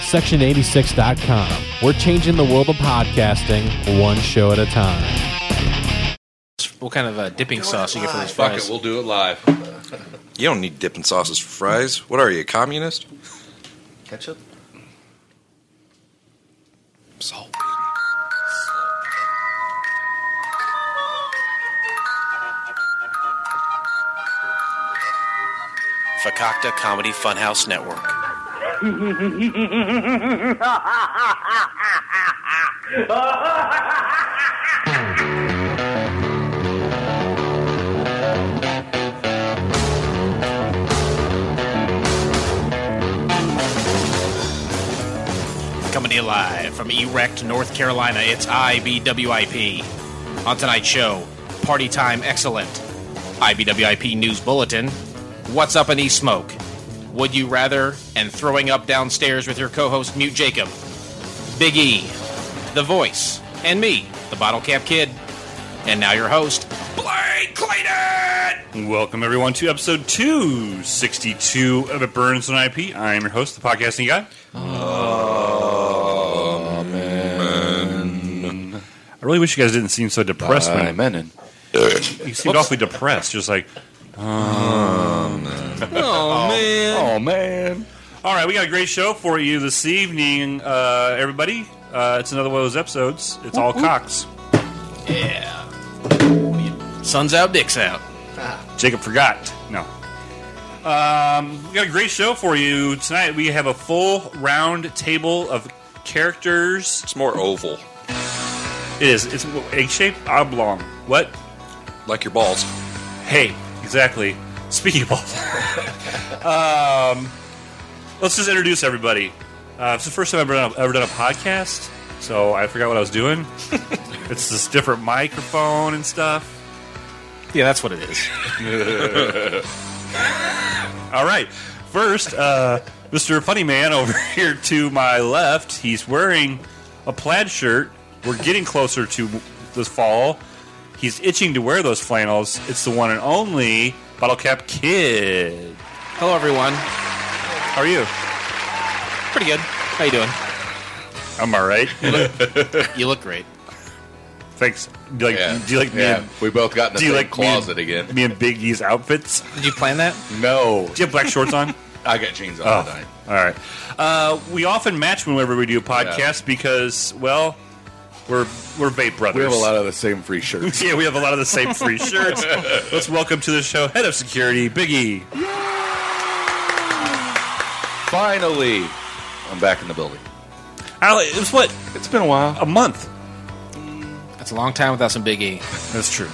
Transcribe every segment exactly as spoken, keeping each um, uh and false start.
section eighty-six dot com. We're changing the world of podcasting one show at a time. What kind of uh, dipping sauce you get for those Fuck fries? it, we'll do it live. You don't need dipping sauces for fries. What are you, a communist? Ketchup? Salt. Fakakta Comedy Funhouse Network. Coming to you live from Erect, North Carolina, it's I B W I P. On tonight's show, Party Time Excellent, I B W I P News Bulletin, What's Up in East Smoke, Would You Rather, and Throwing Up Downstairs with your co-host Mute Jacob, Big E, The Voice, and me, the Bottle Cap Kid. And now your host, Blake Clayton! Welcome, everyone, to episode two sixty-two of It Burns on I P. I'm your host, the podcasting guy. Oh, man. I really wish you guys didn't seem so depressed. By when Menon. You seemed awfully depressed, just like, Oh, man. Oh, man. Oh, man. all right, we got a great show for you this evening, uh, everybody. Uh, it's another one of those episodes. It's all cocks. Yeah. Sun's out, dick's out. Jacob forgot. No. Um, we got a great show for you tonight. We have a full round table of characters. It's more oval, It is. It's egg-shaped, oblong. What? like your balls. Hey, exactly. Speaking of balls. um, let's just introduce everybody. Uh, it's the first time I've ever done, a, ever done a podcast, so I forgot what I was doing. It's this different microphone and stuff. Yeah, that's what it is. All right. First, uh, Mister Funny Man over here to my left. He's wearing a plaid shirt. We're getting closer to this fall. He's itching to wear those flannels. It's the one and only Bottle Cap Kid. Hello, everyone. How are you? Pretty good. How you doing? I'm all right. You look great. Thanks. Do you like, Yeah. do you like me, Yeah, and, we both got in the do you same like me and- closet again. me and Big E's outfits? Did you plan that? No. Do you have black shorts on? I got jeans on Oh, tonight. all right. Uh, we often match whenever we do a podcast because, well, we're we're vape brothers. We have a lot of the same free shirts. Yeah, we have a lot of the same free shirts. Let's welcome to the show, Head of Security, Big E. Finally, I'm back in the building. Al, it was what, It's been a while. a month? That's a long time without some Big E. That's true.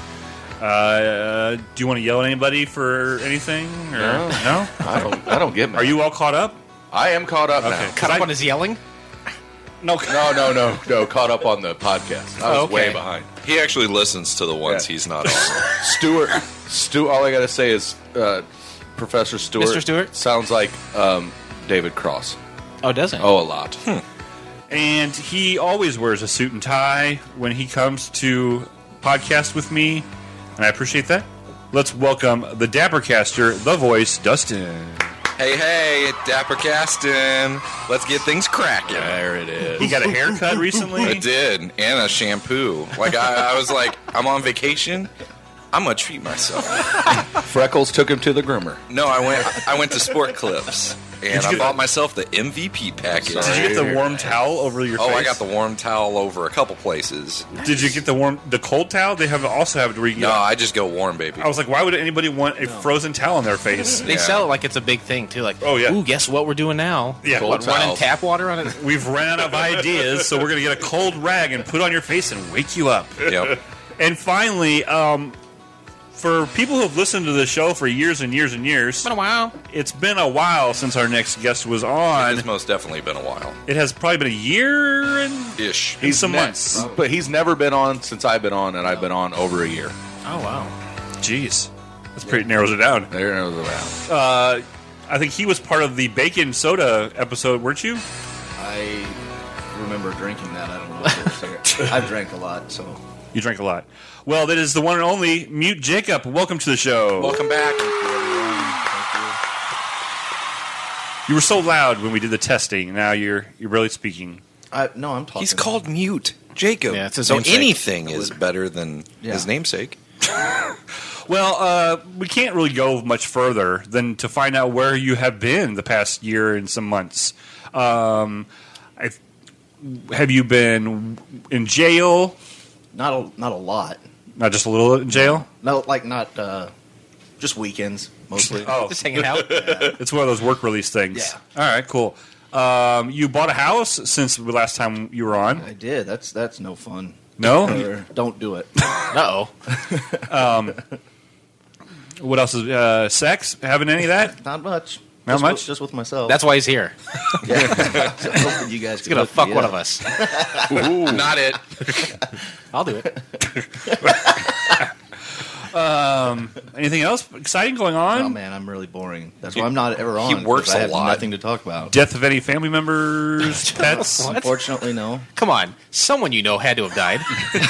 Uh, do you want to yell at anybody for anything? Or, No. no? I don't. I don't get mad. Are you all caught up? I am caught up Okay. now. Cut I- up on his yelling? No. No, no, no, no. Caught up on the podcast. I was Oh, okay. way behind. He actually listens to the ones Yeah. he's not on. Stuart. Stu. All I gotta say is, uh, Professor Stewart. Mister Stewart? sounds like um, David Cross. Oh, doesn't it? Oh, a lot. And he always wears a suit and tie when he comes to podcast with me, and I appreciate that. Let's welcome the Dappercaster, the voice, Dustin. Hey, hey, Dapper Castin. Let's get things cracking. There it is. He got a haircut recently. I did, and a shampoo. Like, I, I was like, I'm on vacation. I'm going to treat myself. Freckles took him to the groomer. No, I went I went to Sport Clips, and you I get- bought myself the M V P package. Did you get the warm towel over your Oh, face? I got the warm towel over a couple places. Did you get the warm, the cold towel? They have also have it where you No, get. I just go warm, baby. I was like, why would anybody want a frozen towel on their face? They Yeah. sell it like it's a big thing, too. Like, Oh, yeah. ooh, guess what we're doing now? Yeah. Cold What, running towels. tap water on it? We've ran out of ideas, so we're gonna get a cold rag and put on your face and wake you up. Yep. And finally, um, for people who have listened to the show for years and years and years, Been a while. it's been a while since our next guest was on. It's most definitely been a while. It has probably been a year and Ish. and some ne- months. But he's never been on since I've been on, and I've been on over a year. Oh, wow. Jeez, that's pretty narrows it down. There it was. Uh, I think he was part of the bacon soda episode, weren't you? I remember drinking that. I don't know what it was. I've drank a lot, so. You drank a lot. Well, that is the one and only Mute Jacob. Welcome to the show. Welcome back. You were so loud when we did the testing. Now you're you're really speaking. I, no, I'm talking. He's called mute, Jacob. Yeah, it's his so namesake. anything is better than Yeah. his namesake. Well, uh, we can't really go much further than to find out where you have been the past year and some months. Um, I've, have you been in jail? Not a not a lot. Not just a little in jail? No, like not uh, just weekends mostly. Oh, Just hanging out. it's one of those work release things. Yeah. All right, cool. Um, you bought a house since the last time you were on? I did. That's that's no fun. No? Or don't do it. Uh oh. What else is uh, sex? Having any of that? Not much. Not just much? With, just with myself. That's why he's here. yeah. Hoping you guys He's gonna fuck one of us. Not it. I'll do it. Anything else exciting going on? Oh man, I'm really boring. That's why I'm not ever on. He works 'cause I a have lot. Nothing to talk about. Death of any family members, pets? What? Unfortunately, no. Come on, someone you know had to have died.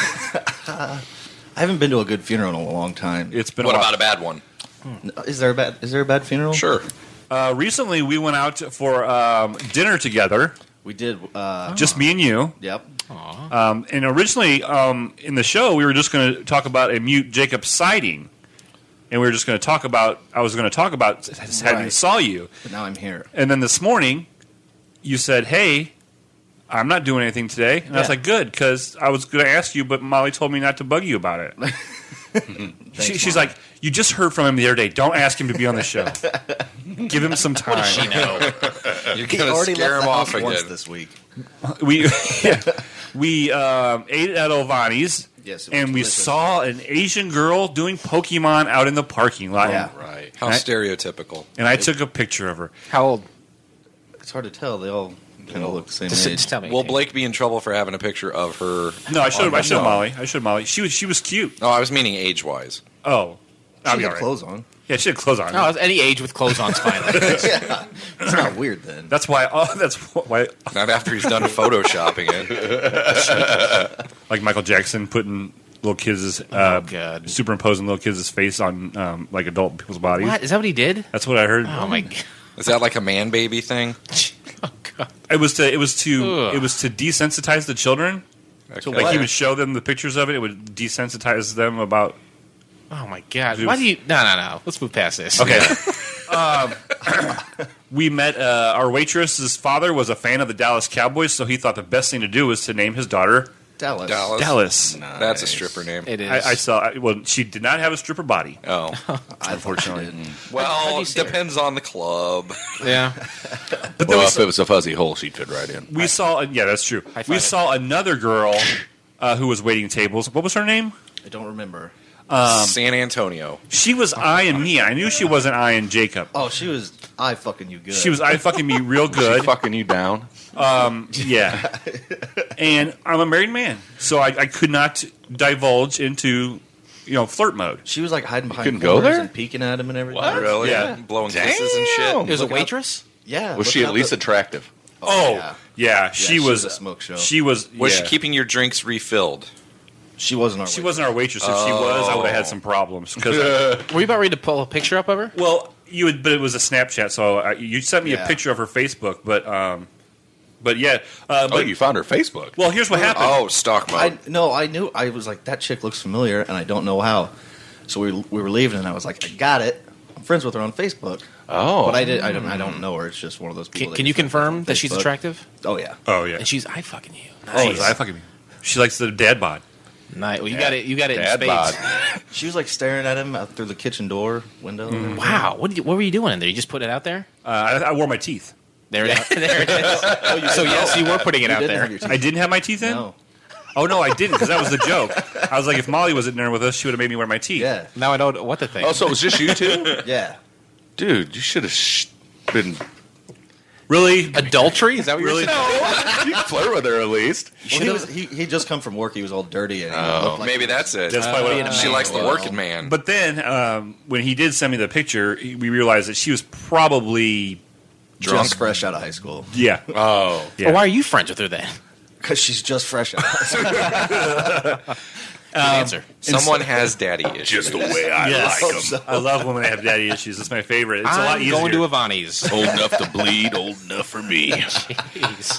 I haven't been to a good funeral in a long time. It's been What a while. about a bad one? Is there a bad? Is there a bad funeral? Sure. Uh, recently, we went out for um, dinner together, We did. Uh, just me and you. Yep. Um, and originally, um, in the show, we were just going to talk about a mute Jacob sighting, and we were just going to talk about. I was going to talk about having Right. saw you, But now I'm here. and then this morning, you said, "Hey, I'm not doing anything today," and I was Yeah. like, "Good," because I was going to ask you, but Molly told me not to bug you about it. she, she's Molly. like, "You just heard from him the other day. Don't ask him to be on the show. Give him some time." She know. You're He going to already scare left him the off house once again. this week. we we um, ate at Ovani's, Yes, it was and we delicious. saw an Asian girl doing Pokemon out in the parking lot. Yeah. Right. How Right. stereotypical. And I took a picture of her. How old? It's hard to tell. They all kind of look the same Just, age. just tell me. Will Blake be in trouble for having a picture of her? No, I should have. I should have No. Molly. I should have Molly. She was she was cute. No, I was meaning age-wise. Oh, I'll She be had all right. clothes on. Yeah, she had clothes on. No, any age with clothes on's fine. yeah, it's not weird then. That's why. Oh, that's why. Not after he's done photoshopping it. Like Michael Jackson putting little kids' uh, Oh, God. superimposing little kids' face on um, like adult people's bodies. What is that? What he did? That's what I heard. Oh my god. Is that like a man baby thing? Oh god. It was to. It was to. Ugh. It was to desensitize the children. Okay. Like What? he would show them the pictures of it. It would desensitize them about. Oh my god. Dude. Why do you? No, no, no. Let's move past this. Okay. um, we met uh, our waitress's father was a fan of the Dallas Cowboys, so he thought the best thing to do was to name his daughter Dallas. Dallas. Dallas. That's a stripper name. It is. I, I saw. I, well, she did not have a stripper body. Oh. Unfortunately. How'd Well, you it see her? depends on the club. Yeah. But then Well, we, if it was a fuzzy hole, she'd fit right in. we saw. Yeah, that's true. High We five. saw another girl uh, who was waiting tables. What was her name? I don't remember. San Antonio. She was eyeing me. I knew she wasn't eyeing Jacob. Oh, she was eye fucking you good. She was eye fucking me real good. She fucking you down. Yeah. And I'm a married man, so I, I could not divulge into, you know, flirt mode. She was like hiding behind couldn't go corners there? and peeking at him and everything. What? Really? Yeah. Blowing kisses and shit. It was a Look out. waitress. Yeah. Was look she at out least the- attractive? Oh, yeah. yeah. she, she was, was a smoke show. She was. Was yeah. she keeping your drinks refilled? She wasn't our. She waitress. wasn't our waitress. If she was, I would have had some problems. 'Cause I- Were you about ready to pull a picture up of her? well, you would, but it was a Snapchat, so I, you sent me Yeah. a picture of her Facebook. But, um, but yeah. Uh, Oh, but, you found her Facebook. well, here's what happened. Oh, stock mode. I no, I knew. I was like, that chick looks familiar, and I don't know how. So we we were leaving, and I was like, I got it. I'm friends with her on Facebook, Oh. but I did. I don't. I don't know her. It's just one of those people. Can, that can you friends with on confirm that she's Facebook. attractive? Oh yeah. Oh yeah. And she's I fucking you. Oh, Nice. I fucking. She likes the dad bod. Nice. Well, you got it. You got it in Dad spades. bod. She was like staring at him out through the kitchen door window. Mm. Wow. What did you, What were you doing in there? You just put it out there? Uh, I, I wore my teeth. There it is. There it is. So yes, you were putting it You out didn't there. have your teeth. I didn't have my teeth in. No. Oh no, I didn't because that was the joke. I was like, if Molly was in there with us, she would have made me wear my teeth. Yeah. Now I know what to think. Oh, so it was just you two? Yeah. Dude, you should have sh- been. Really? Adultery? Is that what Really? you're saying? You flirt with her at least. Well, he was. He he just come from work. He was all dirty and he Oh, looked like Maybe that's it. That's probably what. she likes the Well. working man. But then um, when he did send me the picture, he- we realized that she was probably Drunk. just fresh out of high school. yeah. Oh. Yeah. Well, why are you friends with her then? Because she's just fresh out. of high school. Good answer. Someone has daddy issues. Just the way I Yes. like them. I love when they have daddy issues. It's my favorite. It's a lot I'm easier. going to Avani's. Old enough to bleed, old enough for me. Jeez.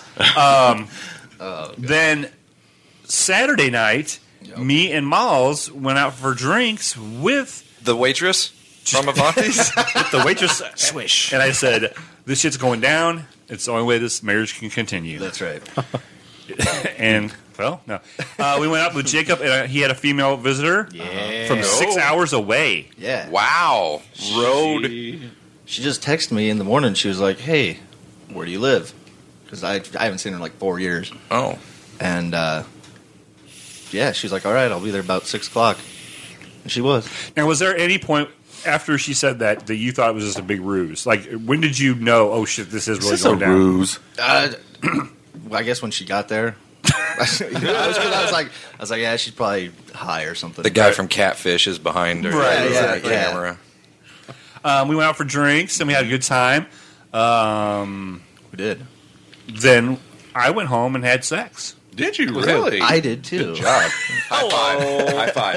Then Saturday night, me and Miles went out for drinks with The waitress from Avanti's? the waitress. Swish. And I said, this shit's going down. It's the only way this marriage can continue. That's right. And, well, no. Uh, we went out with Jacob, and uh, he had a female visitor Yeah. from six Oh. hours away. Yeah. Wow. Road. She just texted me in the morning. She was like, "Hey, where do you live?" Because I I haven't seen her in like four years. Oh. And uh, yeah, she's like, "All right, I'll be there about six o'clock." And she was. Now, was there any point after she said that that you thought it was just a big ruse? Like, when did you know, oh, shit, this is really Is this a going down? ruse? Uh, well, I guess when she got there, I, was, I was like, I was like, yeah, she's probably high or something. The guy from Catfish is behind her. Right, yeah, the yeah. camera. Um, we went out for drinks, and we had a good time. Um, We did. then I went home and had sex. Did you really? I did too. Good job. High five. High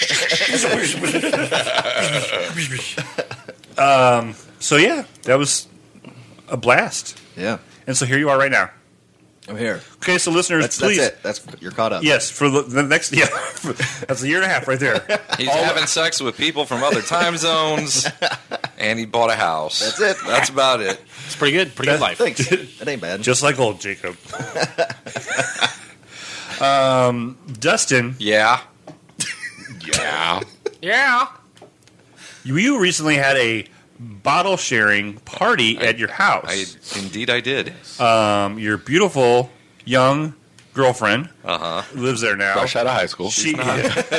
five. So, yeah, that was a blast. Yeah, And so here you are right now. I'm here. Okay, so listeners, That's, please. that's it. That's you're caught up. Yes, for the, the next, yeah, for, that's a year and a half right there. He's having sex with people from other time zones, and he bought a house. That's it. That's about it. It's pretty good. Pretty good life. Thanks. That ain't bad. Just like old Jacob. um, Dustin, Yeah. Yeah. Yeah. you, you recently had a bottle sharing party at your I house. indeed I did. Um, your beautiful young girlfriend Uh huh. lives there now. Fresh out of high school. She, I,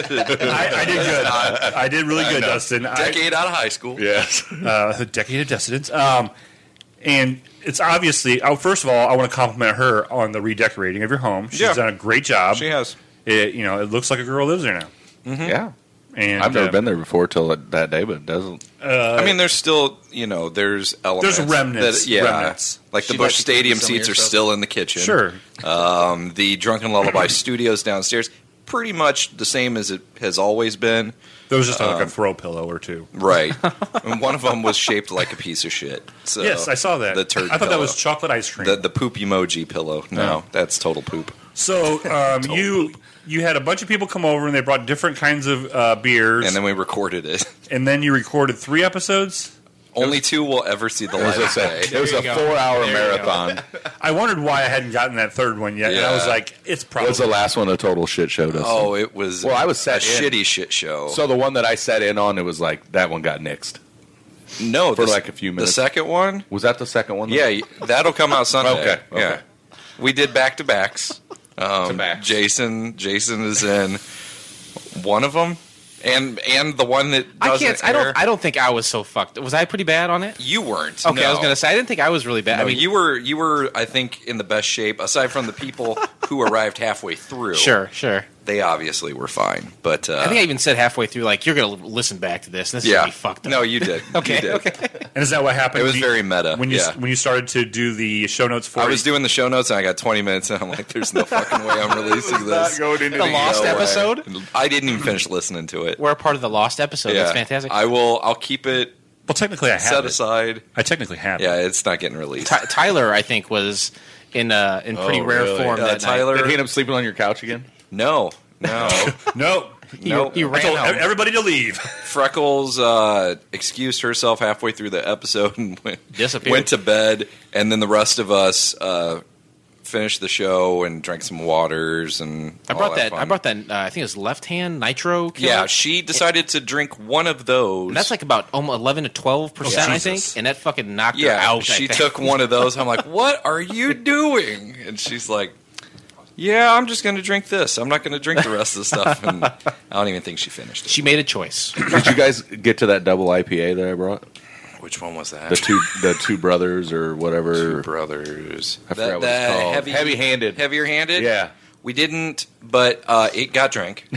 I did good. I did really good, Dustin. I, Decade out of high school. Yes. uh, a decade of dissidence. Um, and it's obviously, oh, first of all, I want to compliment her on the redecorating of your home. She's Yeah. done a great job. She has. It, you know, it looks like a girl lives there now. Yeah. And I've never uh, been there before till that day, but it doesn't. I mean, there's still, you know, there's elements. There's remnants, That, yeah. remnants. Like the She'd Busch like to keep Stadium some of seats your are stuff. still in the kitchen. Sure. Um, the Drunken Lullaby Studios downstairs, pretty much the same as it has always been. There was just like Um, a throw pillow or two. Right. And one of them was shaped like a piece of shit. So Yes, I saw that. The turd I thought that pillow. was chocolate ice cream. the the poop emoji pillow. No, that's total poop. so um, you you had a bunch of people come over and they brought different kinds of uh, beers, And then we recorded it. and then you recorded three episodes. Only two will ever see the It was light a, of day. it was a you go. four-hour There you marathon. I wondered why I hadn't gotten that third one yet, and I was Yeah. like, it's What probably was the last one a total shit show? Dustin? Oh, it was. Well, I was a sat in. shitty shit show. So the one that I sat in on, it was like that one got nixed. no, for the- like a few minutes. The second one, Was that the second one? yeah, that'll come out Sunday. Okay, okay. Yeah, we did back to backs. Um, To-backs. Jason, Jason is in one of them, and and the one that I doesn't can't. I air. don't. I don't think I was so fucked. Was I pretty bad on it? You weren't. Okay, I was no. gonna say I didn't think I was really bad. No, I mean, you were. You were. I think in the best shape, aside from the people who arrived halfway through. sure, sure. they obviously were fine. But uh, I think I even said halfway through, like, you're gonna listen back to this. And this is yeah, gonna be fucked up. no, you did. Okay, you did. okay. And is that what happened? It was when very you, meta. when you yeah. when you started to do the show notes for I it? was doing the show notes and I got twenty minutes and I'm like, "There's no fucking way I'm releasing this." going into The lost No way. episode. I didn't even finish listening to it. We're a part of the lost episode. yeah. That's fantastic. I will. I'll keep it Well, technically, I have set it. aside. I technically have. Yeah, it. it's not getting released. Ty- Tyler, I think, was in uh, in pretty Oh, rare really? form. Uh, that Tyler- Did he end up sleeping on your couch again? No, no, No, no. he I ran told home. ev- everybody to leave. Freckles uh, excused herself halfway through the episode and went, Disappeared. went to bed, and then the rest of us uh, finished the show and drank some waters and. I all brought that. fun. I brought that. Uh, I think it was left hand nitro. Killer. Yeah, she decided to drink one of those. And that's like about almost eleven to twelve percent, Oh, I think, Jesus. and that fucking knocked her yeah. out. I She think. took one of those. I'm like, "What are you doing?" And she's like, "Yeah, I'm just going to drink this. I'm not going to drink the rest of the stuff." And I don't even think she finished it. She made a choice. Did you guys get to that double I P A that I brought? Which one was that? The two, the two brothers or whatever. Two brothers. I forgot The- what it's the called. heavy- Heavy-handed. Heavier handed. Yeah, We didn't, but uh, it got drank.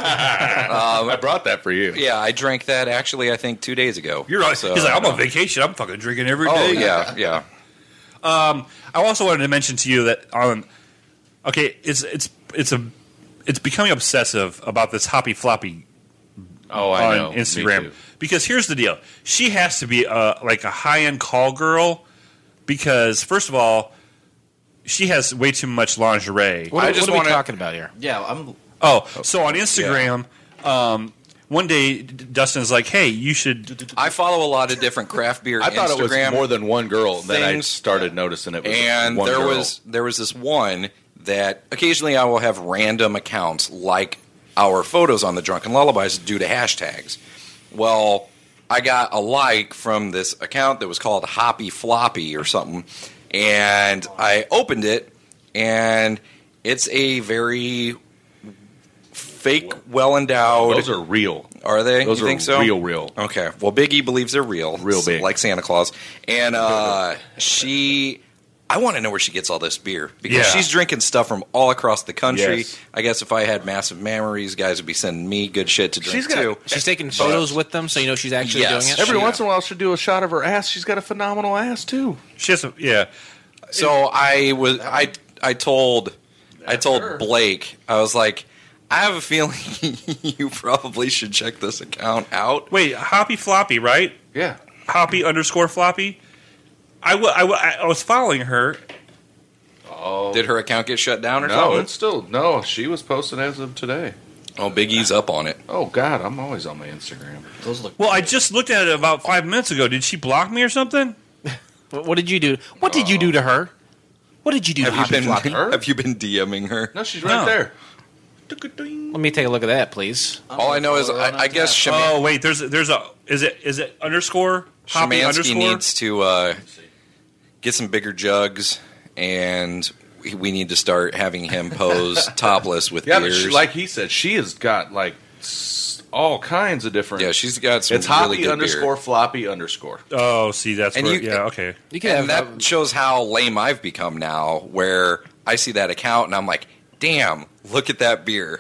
I brought that for you. Yeah, I drank that actually. I think two days ago. You're right. So, He's like, I'm uh, on vacation. I'm fucking drinking every Oh day. yeah, yeah. I also wanted to mention to you that on. Okay, it's it's it's a it's becoming obsessive about this Hoppy Floppy Oh, I on know. Me Instagram. too. Because here's the deal. She has to be uh, like a high-end call girl because, first of all, she has way too much lingerie. What, I are- just what are we wanna- talking about here? Yeah, I'm. Oh, so on Instagram, um, one day D- Dustin's like, hey, you should... I follow a lot of different craft beer I thought Instagram it was more than one girl. Then I things. started noticing it was and one there girl. was there was this one that occasionally I will have random accounts like our photos on the Drunken Lullabies due to hashtags. Well, I got a like from this account that was called Hoppy Floppy or something, and I opened it, and it's a very fake, well endowed. Those are real. Are they? Those you are think so? real, real. Okay. Well, Biggie believes they're real. Real s- big. Like Santa Claus. And uh, she... I want to know where she gets all this beer. Because Yeah. she's drinking stuff from all across the country. Yes. I guess if I had massive memories, guys would be sending me good shit to drink, She's got- too. She's taking photos with them, so you know she's actually Yes. doing it. Every Yeah. once in a while, she'll do a shot of her ass. She's got a phenomenal ass too. She has a, yeah. So I was... I, I told... I told her. Blake, I was like, I have a feeling you probably should check this account out. Wait, Hoppy Floppy, right? Yeah. Hoppy underscore Floppy? I, w- I, w- I was following her. Oh Did her account get shut down or no, something? it's still no. She was posted as of today. Oh, Biggie's up on it. Oh God, I'm always on my Instagram. Those look. Well, I just looked at it about five minutes ago. Did she block me or something? What, what did you do? What did you do to her? What did you do Have to you Hoppy been Floppy? her? Have you been DMing her? No, she's right No. there. Let me take a look at that, please. All I know is I, I guess Shema- Oh wait, there's there's a is it is it underscore Hoppy Szymanski underscore? needs to uh, get some bigger jugs, and we- we need to start having him pose topless with Yeah, but beers. she, like he said, she has got like s- all kinds of different. yeah, she's got some It's really hoppy good underscore beer. floppy underscore. Oh, see that's And where, you- yeah okay. You can And have that shows how lame I've become now, where I see that account and I'm like, damn, look at that beer.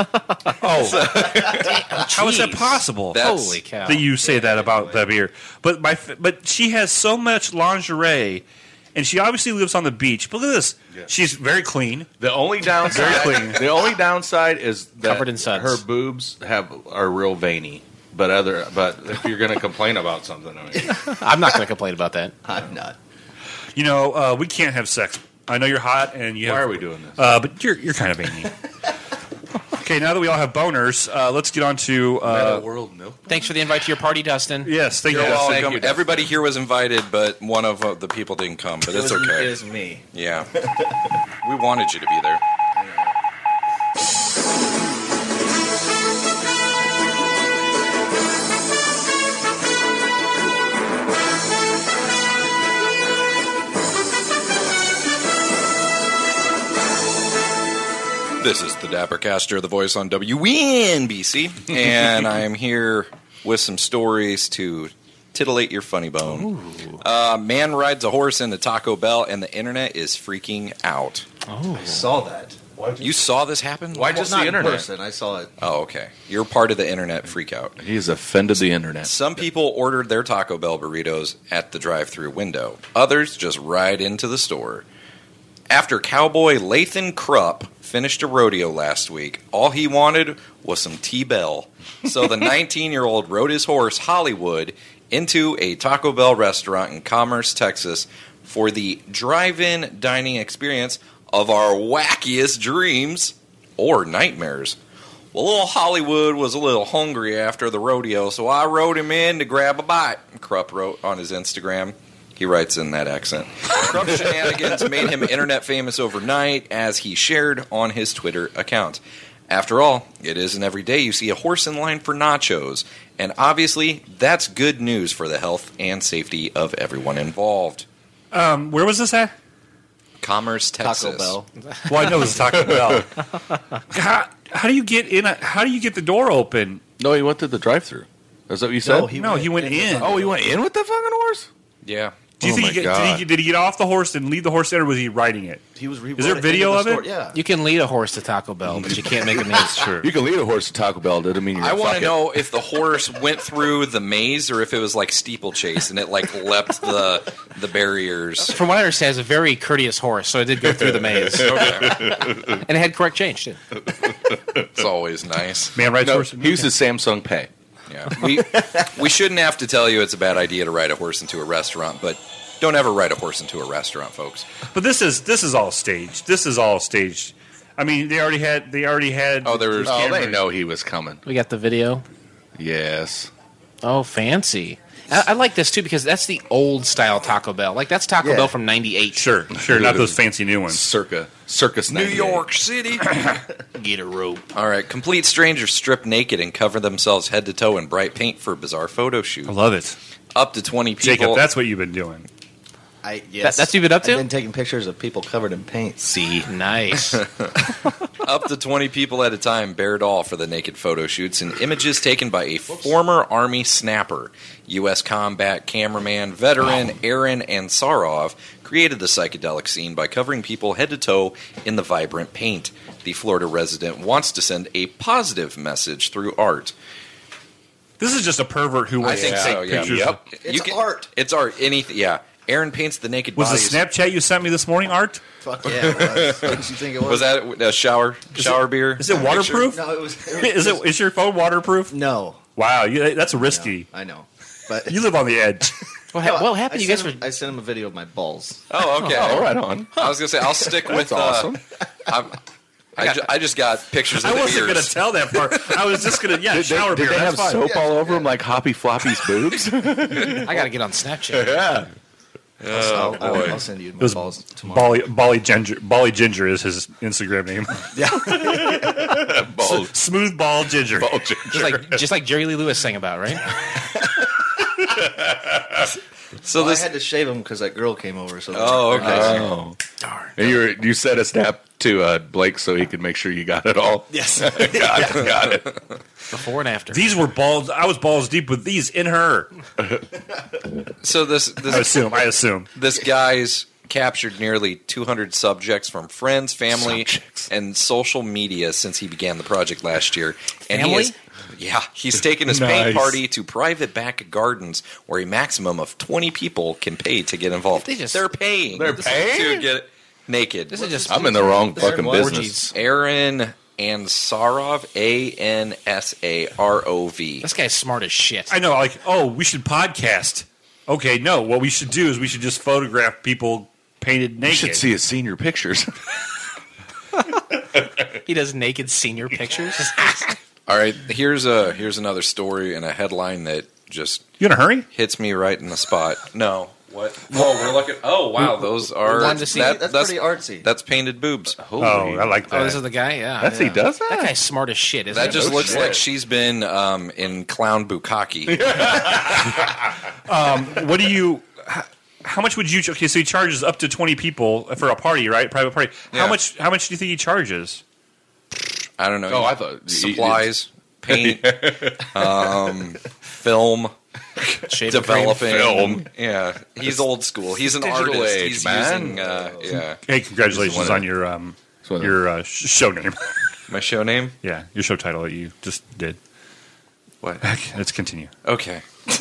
How is that possible? That's- holy cow. that you say that about that beer. But my f- but she has so much lingerie, and she obviously lives on the beach. But look at this. Yeah. She's very clean. The only downside, Very clean. the only downside is that Covered in suds. her boobs have are real veiny. But other, but if you're going to complain about something, I mean, I'm not going to complain about that. I'm not. You know, uh, we can't have sex. I know you're hot, and you why have. are we doing this? Uh, but you're you're kind of veiny. Okay, now that we all have boners, uh, let's get on to. Uh, World Milk. Thanks for the invite to your party, Dustin. yes, thank You're you. Yes, Dustin. thank welcome. you, Dustin. Everybody here was invited, but one of uh, the people didn't come. But it's it was, okay. It was me. Yeah, we wanted you to be there. This is the Dappercaster, the voice on W N B C, and I am here with some stories to titillate your funny bone. Uh, man rides a horse into Taco Bell, and the internet is freaking out. I saw that. You saw this happen? Why Well, just not the in internet? person. I saw it. Oh, okay. You're part of the internet freak out. He's offended the internet. Some people ordered their Taco Bell burritos at the drive-thru window. Others just ride into the store. After cowboy Lathan Krupp finished a rodeo last week, all he wanted was some T-Bell. So the nineteen-year-old rode his horse, Hollywood, into a Taco Bell restaurant in Commerce, Texas, for the drive-in dining experience of our wackiest dreams or nightmares. Well, little Hollywood was a little hungry after the rodeo, so I rode him in to grab a bite, Krupp wrote on his Instagram. He writes in that accent. Krupp's shenanigans made him internet famous overnight, as he shared on his Twitter account. After all, it isn't every day you see a horse in line for nachos, and obviously that's good news for the health and safety of everyone involved. Um, where was this at? Commerce, Texas. Taco Bell. Well, I know it was Taco Bell. How, how do you get in? A, how do you get the door open? No, he went to the drive-through. Is that what you said? No, he No, went he went in in. the- oh, he went in with the fucking horse. Yeah. Do you Oh think my he get, God. did, he, did he get off the horse and leave the horse there, or was he riding it? He was. He Is there rode video into of the it? store. Yeah. You can lead a horse to Taco Bell, but you can't make a maze. Sure. You can lead a horse to Taco Bell. Doesn't mean you're I gonna want fuck to it. know if the horse went through the maze or if it was like steeplechase and it like leapt the the barriers. From what I understand, it's a very courteous horse, so it did go through the maze. Okay. And it had correct change, too. It's always nice. Man rides No, horse. he uses Samsung Pay. Yeah, we we shouldn't have to tell you it's a bad idea to ride a horse into a restaurant, but don't ever ride a horse into a restaurant, folks. But this is this is all staged. This is all staged. I mean, they already had they already had. Oh, there was- Oh, they cameras. know he was coming. We got the video. Yes. Oh, fancy. I, I like this, too, because that's the old-style Taco Bell. Like, that's Taco Yeah. Bell from ninety-eight. Sure, sure, not those fancy new ones. Circa Circus New ninety-eight. York City. Get a rope. All right, complete strangers strip naked and cover themselves head to toe in bright paint for a bizarre photo shoot. I love it, Up to twenty people. Jacob. That's what you've been doing. I, yes. that's what you've been up to? I've been taking pictures of people covered in paint. See, nice. Up to twenty people at a time bared all for the naked photo shoots and images taken by a former Army snapper. U S combat cameraman veteran Aaron Ansarov created the psychedelic scene by covering people head to toe in the vibrant paint. The Florida resident wants to send a positive message through art. This is just a pervert who I wants think to take so, yeah. pictures. Yep. Of, It's art. It's art. Anything, yeah. Aaron paints the naked was the bodies. Snapchat you sent me this morning art? Fuck yeah. It was. What did you think it was? Was that a shower shower beer? Is it waterproof? No, it was. It was Is it is your phone waterproof? No. Wow, you, that's risky. I know. But You live on the edge. What, ha- what happened? I You guys sent were... him, I sent him a video of my balls. Oh, okay. Oh, right on. I was gonna say I'll stick with. That's awesome. Uh, I'm, I, ju- I just got pictures of I the wasn't going ears. to tell that part. I was just going to yeah, Did they, shower did beer. they have That's fine. soap all over him like Hoppy Floppy's boobs? I got to get on Snapchat. Yeah. I'll, boy. I'll, I'll send you my It was balls tomorrow. Bali, Bali Ginger. Bali Ginger is his Instagram name. Ball, Smooth ball ginger. ball ginger. Just like, just like Jerry Lee Lewis sang about, right? So Well, this. I had to shave him because that girl came over. So Oh, okay. Oh. Darn. And you were, you sent a snap to uh, Blake so he could make sure you got it all. yes. got it. Got it. Before and after. These were balls. I was balls deep with these in her. So this I this assume. I assume. this guy's captured nearly two hundred subjects from friends, family, Subjects. and social media since he began the project last year. And he Family? is- yeah, he's taken his paint Nice. party to private back gardens where a maximum of twenty people can pay to get involved. They just- They're paying. They're This is paying? to get naked. This is just... I'm in the wrong They're fucking what? business. Aaron Ansarov, A N S A R O V. This guy's smart as shit. I know. Like, oh, we should podcast. Okay, no. What we should do is we should just photograph people painted You naked. should see his senior pictures. He does naked senior pictures. All right, here's a here's another story and a headline that just You in a hurry? hits me right in the spot. No. What? Oh, we're looking. Oh, wow. Those are. wanted to see- That's pretty artsy. That's painted boobs. Oh, I like that. Oh, this is the guy? Yeah. That's yeah. he does that? That guy's smart as shit, isn't That he? just No looks shit. like she's been um, in clown bukkake. What do you? How, how much would you? Okay, so he charges up to twenty people for a party, right? Private party. How Yeah. much? How much do you think he charges? I don't know. Oh, I thought- supplies, paint, um, film, Shaving developing cream film. Yeah, he's old school. He's an digital artist. age, he's man. using. Uh, yeah, Hey, congratulations This is one on of- your um one of- your uh, sh- show name. my show name. Yeah, your show title that you just did. What? Okay, let's continue. Okay.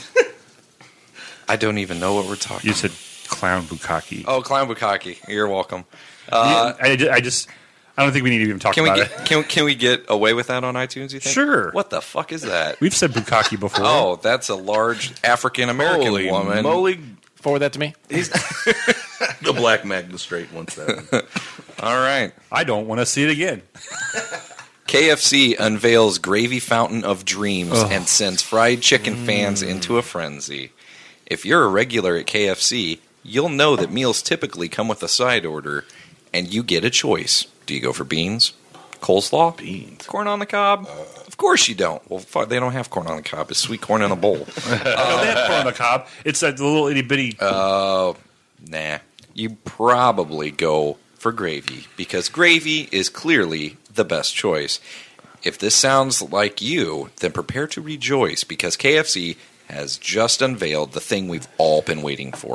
I don't even know what we're talking. You said clown bukkake. Oh, clown bukkake. You're welcome. Uh, I, ju- I just I don't think we need to even talk Can we about get it. can can we get away with that on iTunes? You think? Sure. What the fuck is that? We've said bukkake before. Oh, that's a large African American Holy woman. moly. Forward that to me. The Black Magna Straight wants that. All right. I don't want to see it again. K F C unveils gravy fountain of dreams and sends fried chicken fans into a frenzy. If you're a regular at K F C, you'll know that meals typically come with a side order, and you get a choice. Do you go for beans, coleslaw, Beans. corn on the cob? Of course you don't. Well, fuck, they don't have corn on the cob. It's sweet corn in a bowl. no, they have corn on the cob. It's that little itty bitty. Oh, nah. You probably go for gravy because gravy is clearly the best choice. If this sounds like you, then prepare to rejoice because K F C has just unveiled the thing we've all been waiting for,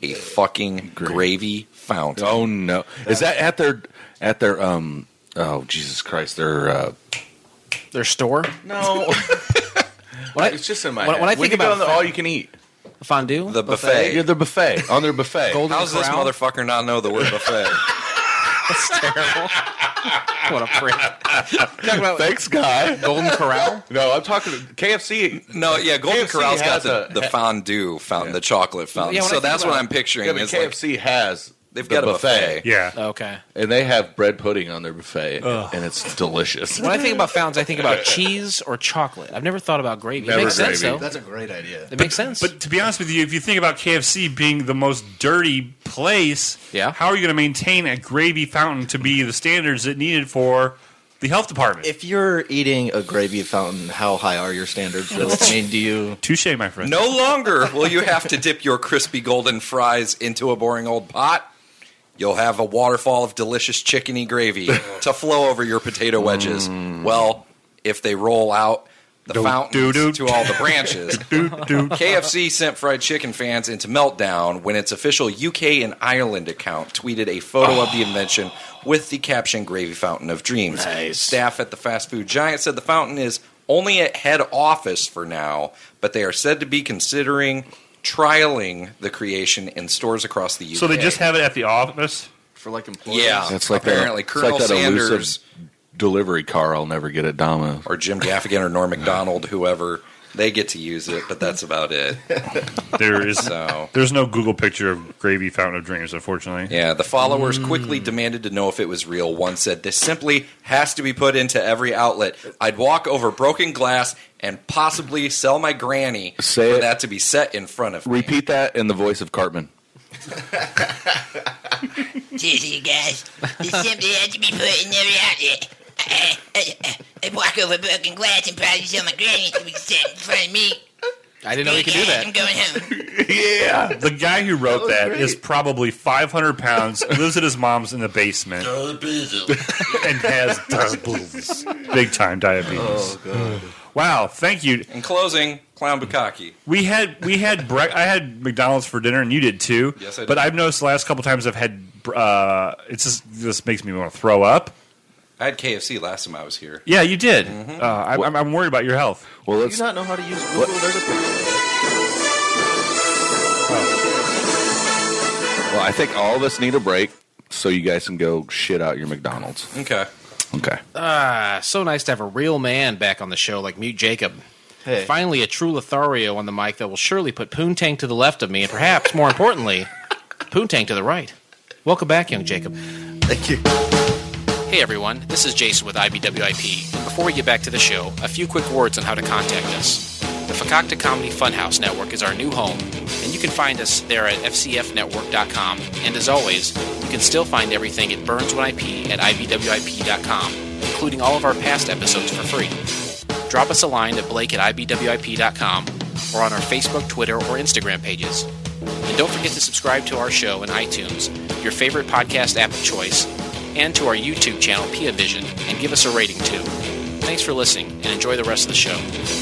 a fucking gravy fountain. Oh no! Is that at their at their um? Oh Jesus Christ! Their uh, Their store. no. When I, It's just in my when, head. when I think you go about on the fa- all you can eat. fondue, The buffet. Yeah, their buffet on their buffet. Golden How's this Corral? motherfucker not know the word buffet? That's terrible. What a prick. Talking about Thanks, guy. Golden Corral. No, I'm talking K F C. No, yeah, Golden K F C Corral's got has the, a- the fondue fountain, the chocolate fountain. Yeah, when I so think that's what about- I'm picturing. Yeah, but is K F like, C has they've the got a buffet. Yeah. Okay. and they have bread pudding on their buffet, and it's delicious. When I think about fountains, I think about cheese or chocolate. I've never thought about gravy. Never it makes sense, gravy. though. That's a great idea. It makes sense. But to be honest with you, if you think about K F C being the most dirty place, Yeah. how are you going to maintain a gravy fountain to be the standards it needed for the health department? If you're eating a gravy fountain, how high are your standards? That's, I mean, do you? Touche, my friend. No longer will you have to dip your crispy golden fries into a boring old pot. You'll have a waterfall of delicious chickeny gravy to flow over your potato wedges. Well, if they roll out the Do, fountains do, do. to all the branches. K F C sent fried chicken fans into meltdown when its official U K and Ireland account tweeted a photo of the invention with the caption "Gravy Fountain of Dreams." Nice. Staff at the fast food giant said the fountain is only at head office for now, but they are said to be considering trialing the creation in stores across the U K. So they just have it at the office? For like employees? Yeah, That's like apparently that, Colonel it's like that Sanders elusive delivery car I'll never get at Domino's. or Jim Gaffigan or Norm Macdonald, whoever, they get to use it, but that's about it. There is So, there's no Google picture of gravy fountain of dreams, unfortunately. yeah, the followers quickly demanded to know if it was real. One said, "This simply has to be put into every outlet. I'd walk over broken glass and possibly sell my granny Say for it. that to be set in front of me." Repeat that in the voice of Cartman. Seriously, guys, this simply had to be put in every outlet. I, I, I, I'd walk over broken glass and probably sell my granny to be set in front of me. I didn't know you could do Guys, I'm that. going home. Yeah. The guy who wrote was that great. is probably five hundred pounds, lives at his mom's in the basement, and has diabetes. Big time diabetes. Oh, God. Wow, thank you. In closing, Clown Bukaki. We had we had bre- I had McDonald's for dinner, and you did too. Yes, I did. But I've noticed the last couple times I've had uh, it's just this makes me want to throw up. I had K F C last time I was here. Yeah, you did. Uh, I, I'm, I'm worried about your health. Well, Do let's. you not know how to use Google? There's a picture. Well, I think all of us need a break, so you guys can go shit out your McDonald's. Okay. Okay. Ah, so nice to have a real man back on the show like Mute Jacob. Hey. Finally, a true Lothario on the mic that will surely put Poontang to the left of me, and perhaps, more importantly, Poontang to the right. Welcome back, young Jacob. Thank you. Hey everyone, this is Jason with I B W I P. And before we get back to the show, a few quick words on how to contact us. The Fakakta Comedy Funhouse Network is our new home, and you can find us there at f c f network dot com. And as always, you can still find everything at Burns When I Pee at I B W I P dot com, including all of our past episodes for free. Drop us a line at blake at I B W I P dot com or on our Facebook, Twitter, or Instagram pages. And don't forget to subscribe to our show in iTunes, your favorite podcast app of choice, and to our YouTube channel, Pia Vision, and give us a rating too. Thanks for listening, and enjoy the rest of the show.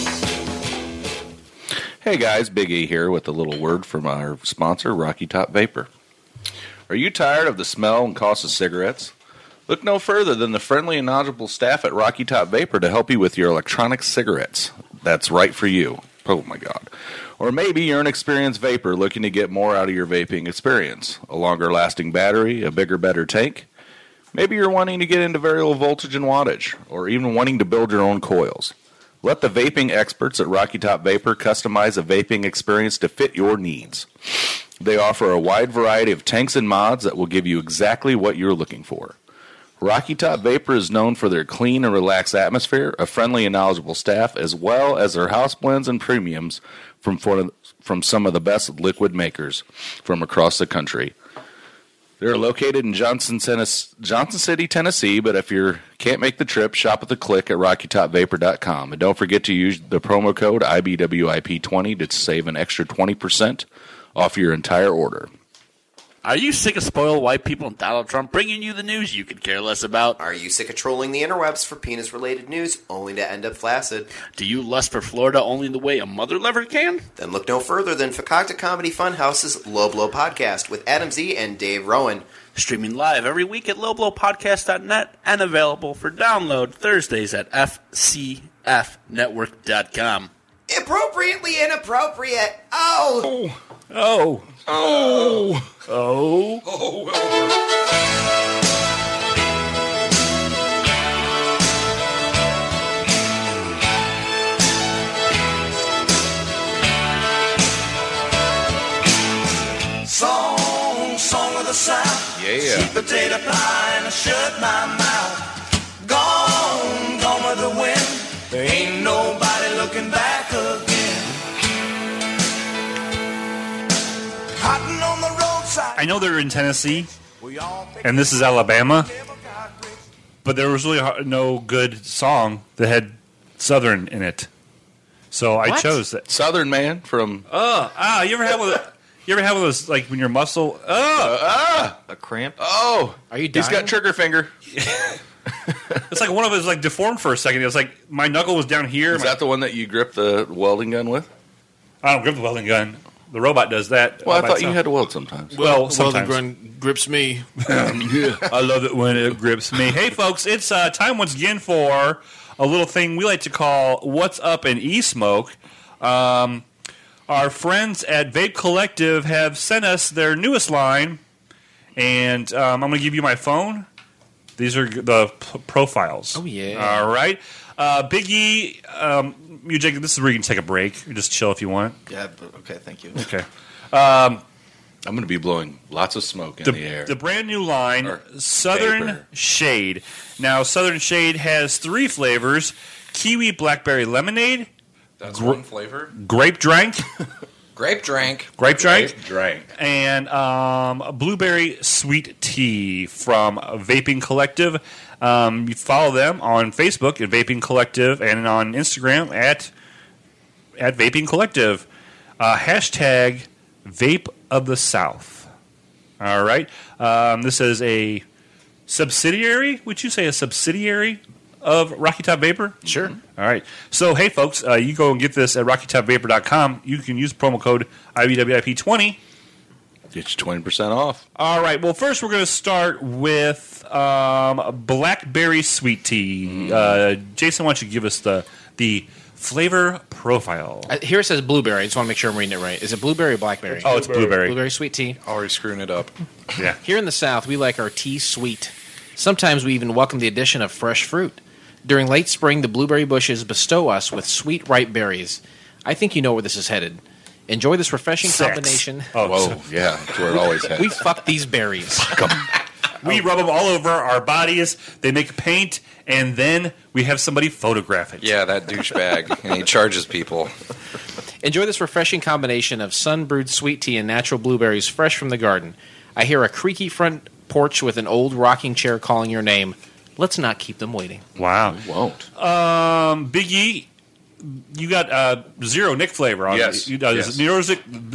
Hey guys, Big E here with a little word from our sponsor, Rocky Top Vapor. Are you tired of the smell and cost of cigarettes? Look no further than the friendly and knowledgeable staff at Rocky Top Vapor to help you with your electronic cigarettes. That's right for you. Oh my God. Or maybe you're an experienced vapor looking to get more out of your vaping experience. A longer lasting battery, a bigger, better tank. Maybe you're wanting to get into variable voltage and wattage, or even wanting to build your own coils. Let the vaping experts at Rocky Top Vapor customize a vaping experience to fit your needs. They offer a wide variety of tanks and mods that will give you exactly what you're looking for. Rocky Top Vapor is known for their clean and relaxed atmosphere, a friendly and knowledgeable staff, as well as their house blends and premiums from, from some of the best liquid makers from across the country. They're located in Johnson, Tennessee, Johnson City, Tennessee, but if you can't make the trip, shop at the click at rocky top vapor dot com. And don't forget to use the promo code I B W I P twenty to save an extra twenty percent off your entire order. Are you sick of spoiled white people and Donald Trump bringing you the news you could care less about? Are you sick of trolling the interwebs for penis-related news only to end up flaccid? Do you lust for Florida only the way a mother lover can? Then look no further than Fakakta Comedy Funhouse's Low Blow Podcast with Adam Z and Dave Rowan. Streaming live every week at low blow podcast dot net and available for download Thursdays at f c f network dot com. Appropriately inappropriate. Oh. Oh. Oh. Oh. Oh, Song, song of the South. Yeah. Sweet potato pie and I shut my mouth. Gone, gone with the wind. There ain't nobody looking back again. Hotting on the roadside. I know they're in Tennessee, and this is Alabama, but there was really har- no good song that had Southern in it. So I What? chose that. Southern Man from. Oh, ah, you ever have one of the, you ever have one of those, like when your muscle, oh, Ah! A cramp? Oh! Are you He's dying? got trigger finger. it's like one of us like deformed for a second. It was like my knuckle was down here. Is my- that the one that you grip the welding gun with? I don't grip the welding gun. The robot does that. Well, all I by thought you itself. had to weld sometimes. Well, sometimes. gun grips me. I love it when it grips me. Hey, folks, it's uh, time once again for a little thing we like to call What's Up in E-Smoke. Um, our friends at Vape Collective have sent us their newest line, and um, I'm going to give you my phone. These are the p- profiles. Oh, yeah. All right. Uh, Big E, um, you, Jacob, this is where you can take a break. You just chill if you want. Yeah, but okay, thank you. Okay. Um, I'm going to be blowing lots of smoke in the, the, air. the brand new line, Or Southern vapor. Shade. Now, Southern Shade has three flavors: kiwi blackberry lemonade, That's Gr- one flavor. grape drank, Grape drank. grape drank, Drank. and um, blueberry sweet tea from Vaping Collective. Um, you follow them on Facebook at Vaping Collective and on Instagram at at Vaping Collective. Uh, hashtag Vape of the South. All right. Um, this is a subsidiary. Would you say a subsidiary of Rocky Top Vapor? Sure. All right. So, hey, folks, uh, you go and get this at rocky top vapor dot com. You can use promo code I B W I P twenty. Get you twenty percent off. All right. Well, first we're going to start with um, blackberry sweet tea. Uh, Jason, why don't you give us the the flavor profile? Uh, here it says blueberry. I just want to make sure I'm reading it right. Is it blueberry or blackberry? Oh, it's blueberry. Blueberry sweet tea. Always screwing it up. Yeah. Here in the South, we like our tea sweet. Sometimes we even welcome the addition of fresh fruit. During late spring, the blueberry bushes bestow us with sweet, ripe berries. I think you know where this is headed. Enjoy this refreshing Sex. combination. Oh, Whoa, so- yeah, that's where it always heads. We fuck these berries. we rub them all over our bodies. They make paint, and then we have somebody photograph it. Yeah, that douchebag. And he charges people. Enjoy this refreshing combination of sun-brewed sweet tea and natural blueberries fresh from the garden. I hear a creaky front porch with an old rocking chair calling your name. Let's not keep them waiting. Wow. Won't. Um, Big E, you got uh, zero Nick flavor on Yes, it. You, uh, yes. zero,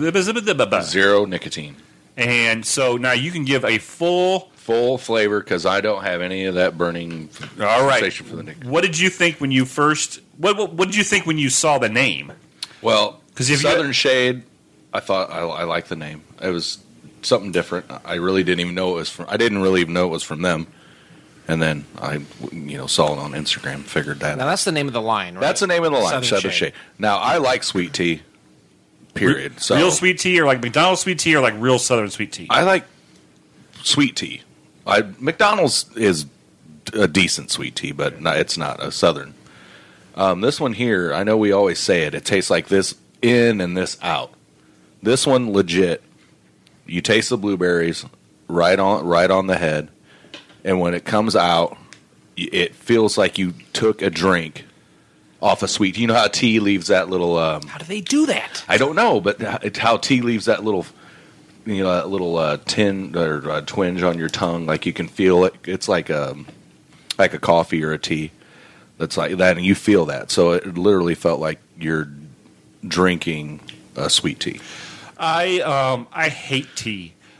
zi- Zero nicotine. And so now you can give a full. Full flavor because I don't have any of that burning All right. sensation for the nicotine. What did you think when you first? What, what What did you think when you saw the name? Well, 'Cause if you- Southern Shade, I thought I, I liked the name. It was something different. I really didn't even know it was from. I didn't really even know it was from them. And then I, you know, saw it on Instagram, figured that. Now, out. that's the name of the line, right? That's the name of the line, Southern Southern Shade. Shade. Now I like sweet tea. Period. So Real sweet tea, or like McDonald's sweet tea, or like real Southern sweet tea? I like sweet tea. I McDonald's is a decent sweet tea, but not, it's not a Southern. Um, this one here, I know we always say it. It tastes like this in and this out. This one, legit. You taste the blueberries right on, right on the head, and when it comes out, y- it feels like you took a drink off a sweet. You know how tea leaves that little. Um, How do they do that? I don't know, but it's how tea leaves that little, you know, that little uh, tin or uh, twinge on your tongue. Like you can feel it. It's like a, like a coffee or a tea. That's like that, and you feel that. So it literally felt like you're drinking a sweet tea. I um I hate tea.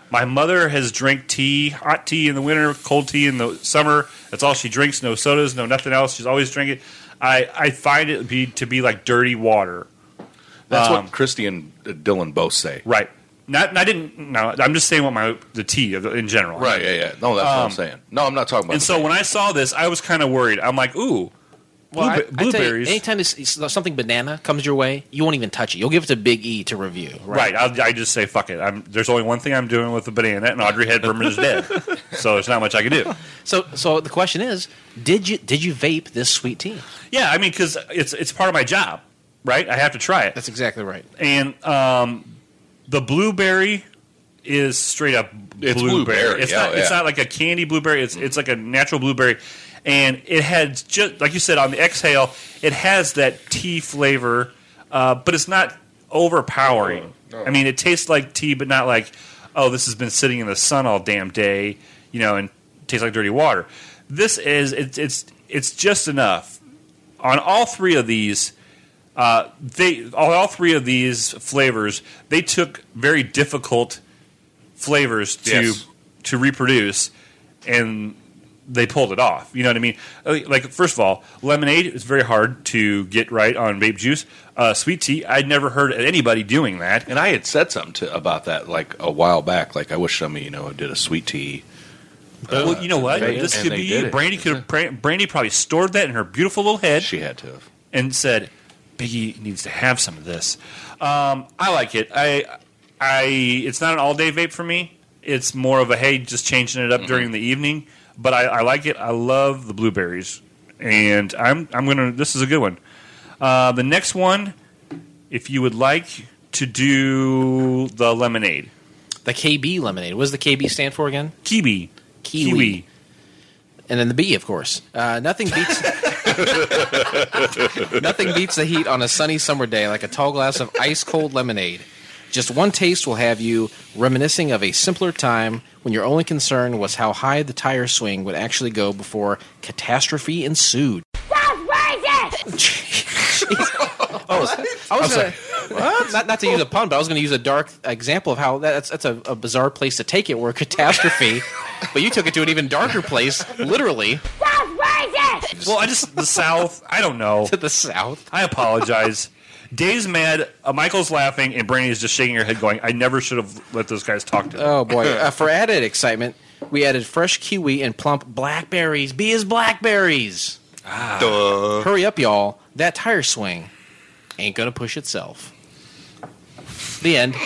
My mother has drank tea, hot tea in the winter, cold tea in the summer. That's all she drinks. No sodas, no nothing else. She's always drinking it. I, I find it be, to be like dirty water. That's Um, what Christy and uh, Dylan both say. Right. Not, I didn't. No, I'm just saying what my the tea in general. Right. Yeah. Yeah. No, that's what I'm Um, saying. No, I'm not talking about. And so when I saw this, I was kind of worried. I'm like, ooh, Well, I, blueberry- I tell you, blueberries. anytime it's, it's something banana comes your way, you won't even touch it. You'll give it to Big E to review. Right. Right. I'll, I just say fuck it. I'm, there's only one thing I'm doing with the banana, and Audrey Hepburn is dead. So there's not much I can do. So, so the question is, did you did you vape this sweet tea? Yeah, I mean, because it's it's part of my job, right? I have to try it. That's exactly right. And um, the blueberry is straight up It's blueberry. blueberry, It's yeah, not. It's yeah. not like a candy blueberry. It's it's like a natural blueberry, and it had just like you said on the exhale. It has that tea flavor, uh, but it's not overpowering. I mean, it tastes like tea, but not like, oh, this has been sitting in the sun all damn day, you know, and tastes like dirty water. This is it's it's it's just enough. On all three of these, uh, they all, all three of these flavors, they took very difficult flavors to Yes. to reproduce, and they pulled it off. You know what I mean? Uh, Like, first of all, lemonade is very hard to get right on vape juice. Uh, sweet tea, I'd never heard of anybody doing that. And I had said something to, about that like a while back. Like, I wish somebody, you know, did a sweet tea. Well, you know what? vape, This and could they be did you. it. Brandy could have, Bra- Brandy probably stored that in her beautiful little head. She had to have. And said, Biggie needs to have some of this. Um, I like it. I, I, it's not an all day vape for me. It's more of a hey, just changing it up Mm-hmm. during the evening. But I, I like it. I love the blueberries, and I'm I'm gonna. This is a good one. Uh, the next one, if you would like to do the lemonade, The K B lemonade. What does the K B stand for again? kiwi, Kiwi. And then the B, of course. Uh, nothing beats nothing beats the heat on a sunny summer day like a tall glass of ice cold lemonade. Just one taste will have you reminiscing of a simpler time when your only concern was how high the tire swing would actually go before catastrophe ensued. I was, I was gonna, what? Not, not to use a pun, but I was going to use a dark example of how that's that's a, a bizarre place to take it, where catastrophe. But you took it to an even darker place, literally. Well, I just the South. I don't know. To the South. I apologize. Dave's mad. Uh, Michael's laughing, and Brandy is just shaking her head, going, "I never should have let those guys talk to." Them. Oh boy! Uh, for added excitement, we added fresh kiwi and plump blackberries. Be as blackberries. Duh. Hurry up, y'all! That tire swing ain't gonna push itself. The end.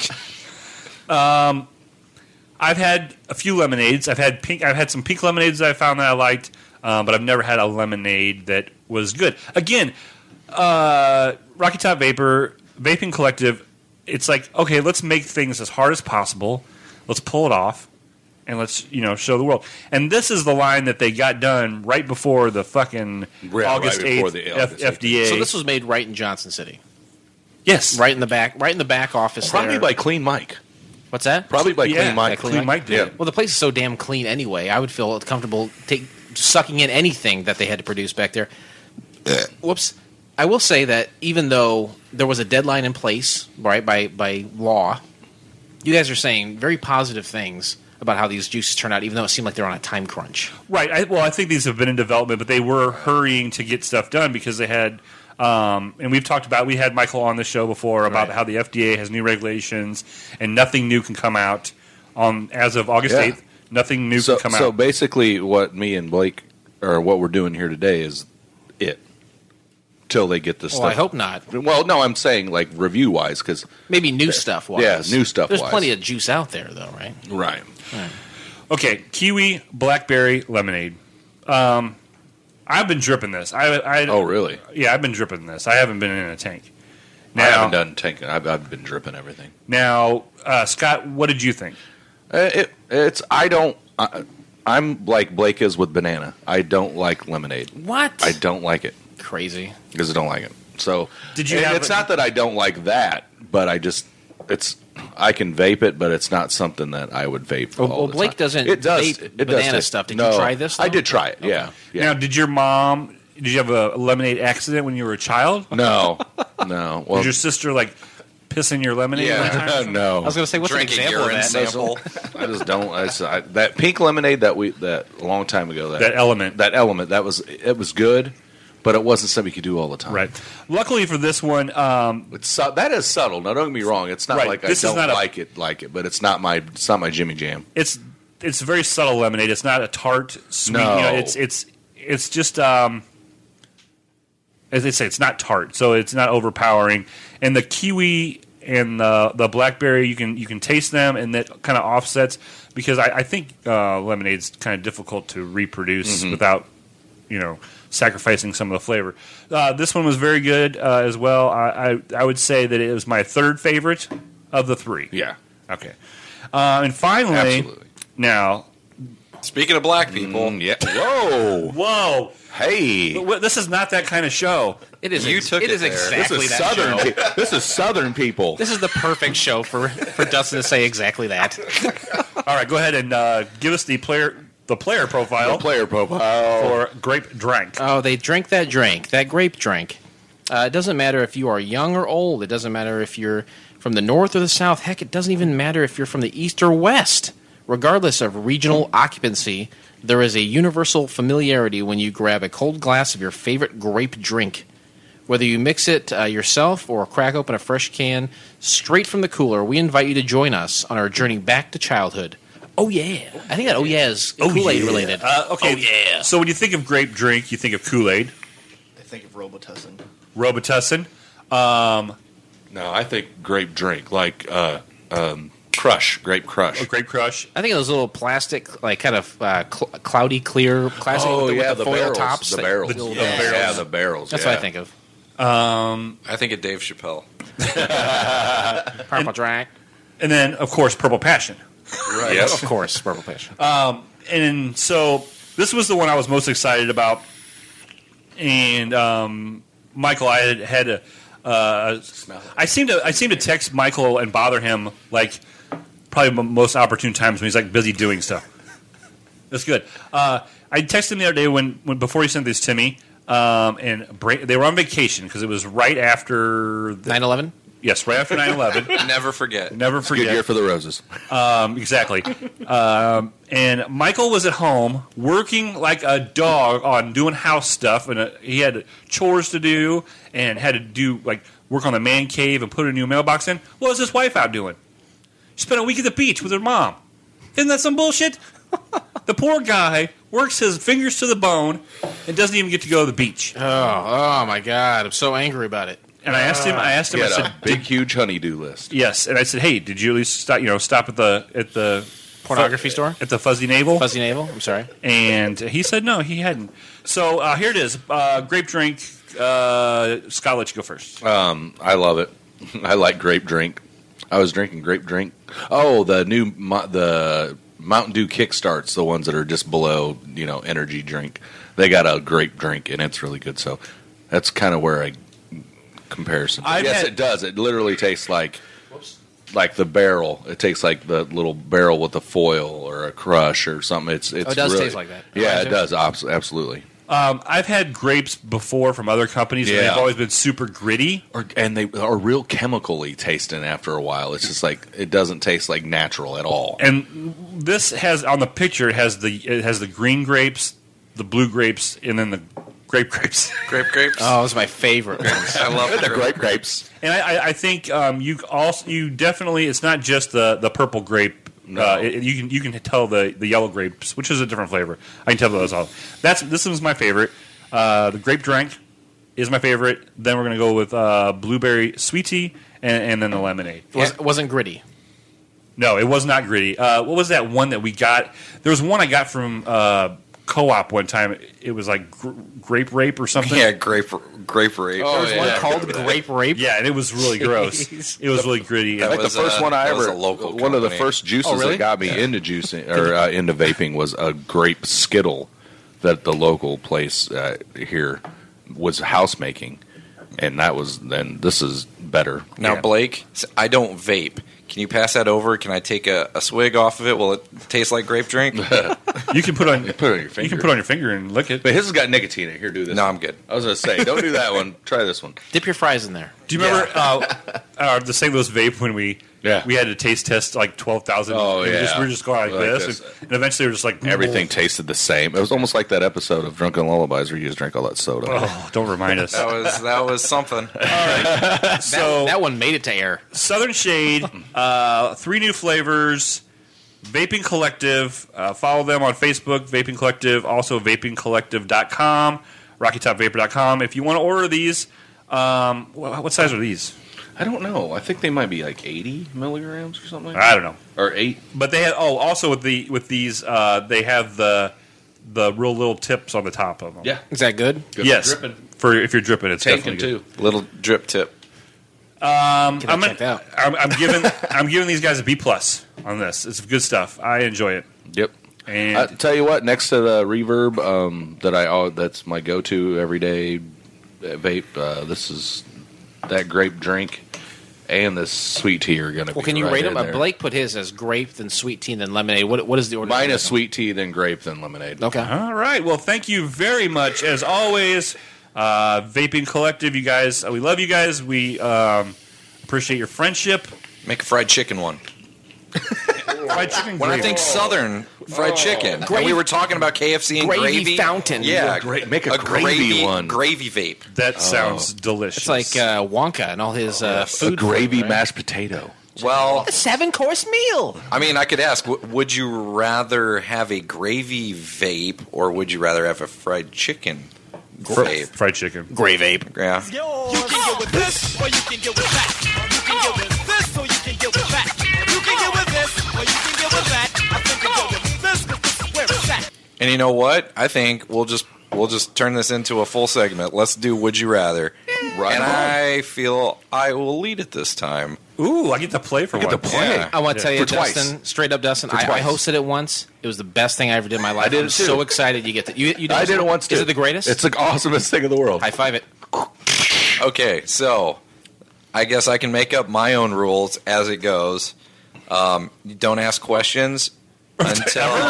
Um, I've had a few lemonades. I've had pink. I've had some pink lemonades that I found that I liked, um, but I've never had a lemonade that was good. Again, uh, Rocky Top Vapor Vaping Collective. It's like, okay, let's make things as hard as possible. Let's pull it off, and let's you know show the world. And this is the line that they got done right before the fucking right August before eighth the F- August F D A. So this was made right in Johnson City. Yes, right in the back, right in the back office. Probably there. by Clean Mike. What's that? Probably by Yeah, Clean Mike. by Clean Clean Mike? Mike did. Yeah. Well, the place is so damn clean anyway. I would feel comfortable take, sucking in anything that they had to produce back there. Whoops. I will say that even though there was a deadline in place, right, by, by law, you guys are saying very positive things about how these juices turn out, even though it seemed like they're on a time crunch. Right. I, well, I think these have been in development, but they were hurrying to get stuff done because they had, um, and we've talked about, we had Michael on the show before about Right. how the F D A has new regulations and nothing new can come out on as of August Yeah. eighth. Nothing new So, can come so out. basically, what me and Blake, or what we're doing here today, is it till they get this Well, stuff. I hope not. Well, no, I'm saying like review wise, because Maybe new stuff wise. Yeah, new stuff There's wise. plenty of juice out there, though, right? right. Okay, kiwi, blackberry, lemonade. Um, I've been dripping this. I, I, Oh, really? Yeah, I've been dripping this. I haven't been in a tank. Now, I haven't done tanking. I've, I've been dripping everything. Now, uh, Scott, what did you think? Uh, it, it's I don't. I, I'm like Blake is with banana. I don't like lemonade. What? I don't like it Crazy. because I don't like it. So Did you and have it's a- not that I don't like that, but I just it's I can vape it, but it's not something that I would vape. For Well, all well, the Blake time. doesn't It does. vape it does banana taste- stuff. Did you no, try this, I though? did try it. Yeah. yeah. Now, did your mom? Did you have a lemonade accident when you were a child? no. No. Well, Did your sister like piss in your lemonade? one time? no. I was going to say, what's Drinking an example of urine that? sample. I just don't. I, just- I, that pink lemonade that we that a long time ago. That, That element. That element. That was it. Was good, but it wasn't something you could do all the time. Right. Luckily for this one, um, It's su- that is subtle. Now, don't get me wrong. It's not Right. like This I is don't not a- like it, like it, but it's not my it's not my Jimmy Jam. it's it's very subtle lemonade. It's not a tart, sweet. No. You know, it's it's it's just um, as they say, it's not tart, so it's not overpowering. And the kiwi and the the blackberry, you can you can taste them, and that kind of offsets because I, I think uh, lemonade's kind of difficult to reproduce Mm-hmm. without you know sacrificing some of the flavor. Uh, this one was very good uh, as well. I, I I would say that it was my third favorite of the three. Yeah, Okay. Uh, and finally, absolutely. now, Speaking of black people, Mm, yeah. Whoa. whoa, Hey. w- this is not that kind of show. It is. You ex- took it it is there. This exactly is that southern. show. pe- this is southern people. This is the perfect show for, for Dustin to say exactly that. All right, go ahead and uh, give us the player the player profile The player profile. for Grape Drank. Oh, they drank that drink, that grape drink. Uh, it doesn't matter if you are young or old. It doesn't matter if you're from the north or the south. Heck, it doesn't even matter if you're from the east or west. Regardless of regional occupancy, there is a universal familiarity when you grab a cold glass of your favorite grape drink. Whether you mix it uh, yourself or crack open a fresh can straight from the cooler, we invite you to join us on our journey back to childhood. Oh, yeah. I think that oh, yeah is Kool-Aid yeah. related. Uh, okay. Oh, yeah. So when you think of grape drink, you think of Kool-Aid, I think of Robitussin. Robitussin. Um, No, I think grape drink, like uh, um, Crush, grape Crush. or Grape Crush. I think of those little plastic, like kind of uh, cl- cloudy clear plastic Oh, with, the, yeah, with the, the foil barrels, tops. the that- barrels. the little Yeah, barrels. yeah, the barrels. That's yeah. what I think of. I think of Dave Chappelle. Purple drink. And then, of course, Purple Passion. Right. Yes. Of course, purple passion. And so this was the one I was most excited about. And um, Michael, I had, had a, uh, I seem to I seem to text Michael and bother him like probably m- most opportune times when he's like busy doing stuff. That's good. Uh, I texted him the other day when, when before he sent this to me, um, and bra- they were on vacation because it was right after the, nine eleven? yes, right after nine eleven. Never forget. Never Good forget. year for the Roses. Um, exactly. um, and Michael was at home working like a dog on doing house stuff, and uh, he had chores to do and had to do like work on the man cave and put a new mailbox in. What was his wife out doing? She spent a week at the beach with her mom. Isn't that some bullshit? The poor guy works his fingers to the bone and doesn't even get to go to the beach. Oh, oh my God! I'm so angry about it. And I asked him. I asked He him. I had said, a big, huge honeydew list. "Yes." And I said, "Hey, did you at least stop? You know, stop at the at the Pornography store? at the Fuzzy Navel?" Fuzzy navel. I'm sorry. And he said no, he hadn't. So uh, here it is. Uh, grape drink. Uh, Scott, I'll let you go first. Um, I love it. I like grape drink. I was drinking grape drink. Oh, the new Mo- the Mountain Dew Kickstarts, the ones that are just below, you know, energy drink. They got a grape drink, and it's really good. So that's kind of where I comparison. I've yes, had- it does. It literally tastes like like the barrel. It tastes like the little barrel with a foil or a Crush or something. It's it's Oh, it does really- taste like that. Yeah, Reminds it you? does. Abs- Absolutely. Um, I've had grapes before from other companies, and Yeah. they've always been super gritty. Or, and they are real chemically tasting after a while. It's just like it doesn't taste like natural at all. And this has on the picture it has the it has the green grapes, the blue grapes, and then the grape grapes. Grape grapes. Oh, those are my favorite ones. I love the grape grapes. And I, I- I think um, you also you definitely it's not just the, the purple grape. No. Uh, it, you can you can tell the, the yellow grapes, which is a different flavor. I can tell those all. That's this was my favorite. Uh, the grape drink is my favorite. Then we're gonna go with uh, blueberry sweet tea, and, and then the lemonade. It was, wasn't gritty. No, it was not gritty. Uh, what was that one that we got? There was one I got from uh, Co-op one time. It was like gr- grape rape or something. Yeah, grape grape rape. There was one yeah. called grape rape. Yeah, and it was really gross. Jeez. It was really gritty. That Like was, the first uh, one I that was ever, a local one of the company. first juices Oh, really? that got me into juicing or uh, into vaping was a grape Skittle that the local place uh, here was house making, and that was then. This is better. Now, Yeah. Blake, I don't vape. Can you pass that over? Can I take a, a swig off of it? Will it taste like grape drink? You can put on You put it on your finger. You can put it on your finger and lick it. But his has got nicotine in it. Here, do this. No, one. I'm good. I was going to say, don't do that one. Try this one. Dip your fries in there. Do you remember uh, uh, the Saint Louis vape when we Yeah. we had to taste test like twelve thousand? Oh, and we yeah. just, we were just going like, Like this, this. And, and eventually we were just like Everything tasted the same. It was almost like that episode of Drunken Lullabies where you just drank all that soda. Oh, don't remind us. That was that was something. So That one made it to air. Southern Shade, uh, three new flavors. Vaping Collective. Uh, follow them on Facebook, Vaping Collective. Also, vaping collective dot com, rocky top vapor dot com. If you want to order these, um, wh- what size are these? I don't know. I think they might be like eighty milligrams or something. I don't know. Or eight. But they had oh, also with the with these, uh, they have the the real little tips on the top of them. Yeah. Is that good? Good Yes. for dripping. For if you're dripping, it's Tanking definitely good. too. Little drip tip. Um, Can I I'm, check gonna- that I'm, I'm giving I'm giving these guys a B plus on this. It's good stuff. I enjoy it. Yep. And I tell you what, next to the Reverb, um, that I oh, that's my go-to everyday vape. Uh, this is that grape drink and this sweet tea are going to be. Well, can you right rate in them? Uh, there. Blake put his as grape, then sweet tea, then lemonade. What What is the order? Mine is sweet tea, then grape, then lemonade. Okay. all right. Well, thank you very much as always, uh, Vaping Collective. You guys, we love you guys. We um, appreciate your friendship. Make a fried chicken one. Fried chicken. When I gravy. think Southern fried chicken, and Gravy- we were talking about K F C and gravy gravy fountain. Yeah, Gra- make a gravy gravy one. Gravy vape. that sounds delicious. It's like uh, Wonka and all his uh, A food. gravy right? mashed potato. Well, A seven course meal. I mean, I could ask: w- would you rather have a gravy vape, or would you rather have a fried chicken Fr- vape? fried chicken. Gray vape. Yeah. You can get with this, or you can get with that. You can get with this, or you can get with that. You can get with this, or you can get with that. I think you get with this, 'cause this is where it's at. And you know what? I think we'll just we'll just turn this into a full segment. Let's do Would You Rather. Right and on. I feel I will lead it this time. Ooh, I get to play for get one. to play. Yeah. I want to tell you, For twice. Dustin, straight up, Dustin. For I, I twice. hosted it once. It was the best thing I ever did in my life. I did I'm it too. so excited you get to. You, you did I this did it one? once too. Is it the greatest? It's the awesomest thing in the world. High five it. Okay, so I guess I can make up my own rules as it goes. Um, you don't ask questions until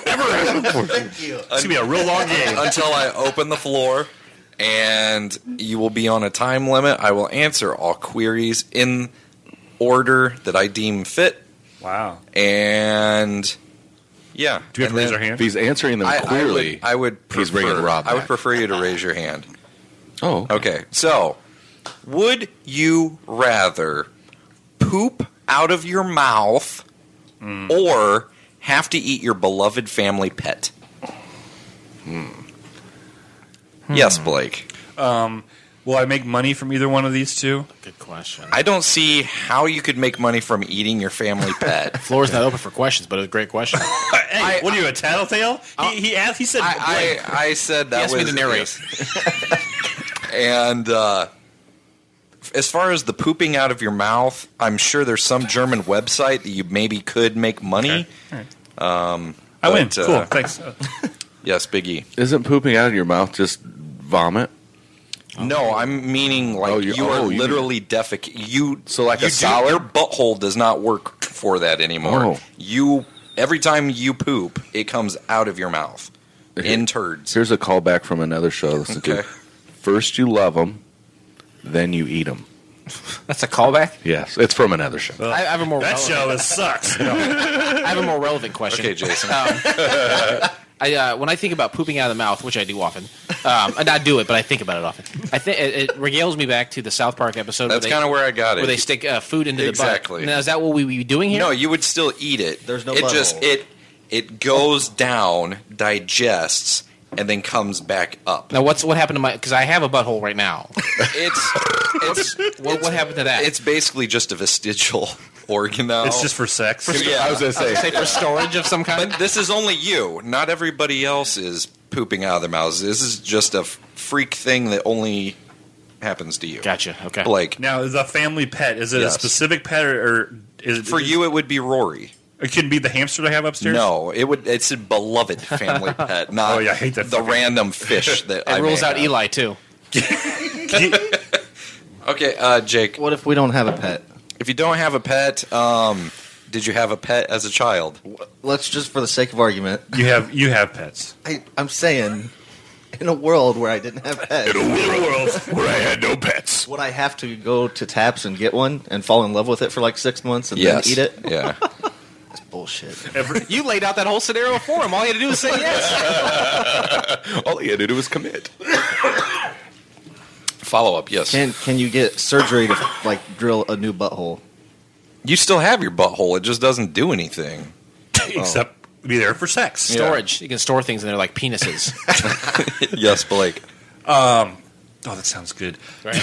It's gonna be a real long game. until I open the floor, and you will be on a time limit. I will answer all queries in order that I deem fit, Wow. and yeah. Do we have And to raise then our hand? If he's answering them I, clearly, I would, I would prefer, he's bringing Rob I would back. prefer you to raise your hand. oh, Okay, so would you rather poop out of your mouth or have to eat your beloved family pet? Yes, Blake. Um, will I make money from either one of these two? Good question. I don't see how you could make money from eating your family pet. Floor's not open for questions, but it was a great question. Hey, what are you, a tattletale? He, he asked. He said. I, Blake. I, I said that asked me was to narrate. yes. And uh, as far as the pooping out of your mouth, I'm sure there's some German website that you maybe could make money. Okay. Um, I win. but, uh, Cool. Thanks. Uh, Yes, Big E. isn't pooping out of your mouth just vomit? No, I'm meaning like Oh, you, you- are oh, you literally defecating. You So like you a do- solid? your butthole does not work for that anymore. Oh. You every time you poop, it comes out of your mouth in turds. Here's a callback from another show. Listen Okay. to. First you love them, then you eat them. That's a callback. Yes, it's from another show. I have a more that relevant, show is sucks. I have a more relevant question. Okay, Jason. Um, I, uh, when I think about pooping out of the mouth, which I do often, um, and not do it, but I think about it often. I think it, it regales me back to the South Park episode. That's where they- kind of where I got it. where they stick uh, food into Exactly. the butt. Now, is that what we would be doing here? No, you would still eat it. There's no It just butthole. it it goes down, digests, and then comes back up. Now, what's what happened to my? Because I have a butthole right now. It's it's What, what happened to that? it's basically just a vestigial organ now. It's just for sex. yeah. I was gonna say. say for storage of some kind. But this is only you. Not everybody else is pooping out of their mouths. This is just a f- freak thing that only happens to you. Gotcha. Okay. Like Now, the family pet, is it Yes. a specific pet or, or is it for you, it would be Rory. It could be the hamster I have upstairs. No, it would. It's a beloved family pet, not Oh, yeah, I hate that the fucking- random fish that It I rules may out have. Eli too. You- Okay, uh, Jake. What if we don't have a pet? if you don't have a pet, um, did you have a pet as a child? Let's just, for the sake of argument, You have you have pets. I, I'm saying, in a world where I didn't have pets, In a world where I had no pets. would I have to go to Taps and get one and fall in love with it for like six months and Yes. then eat it? Yeah. That's bullshit. Every, You laid out that whole scenario for him. All you had to do was say yes. All he had to do was commit. Follow up, yes. Can can you get surgery to like drill a new butthole? You still have your butthole. It just doesn't do anything. except be there for sex. Storage. You can store things in there like penises. Yes, Blake. Um, oh, that sounds good. Right.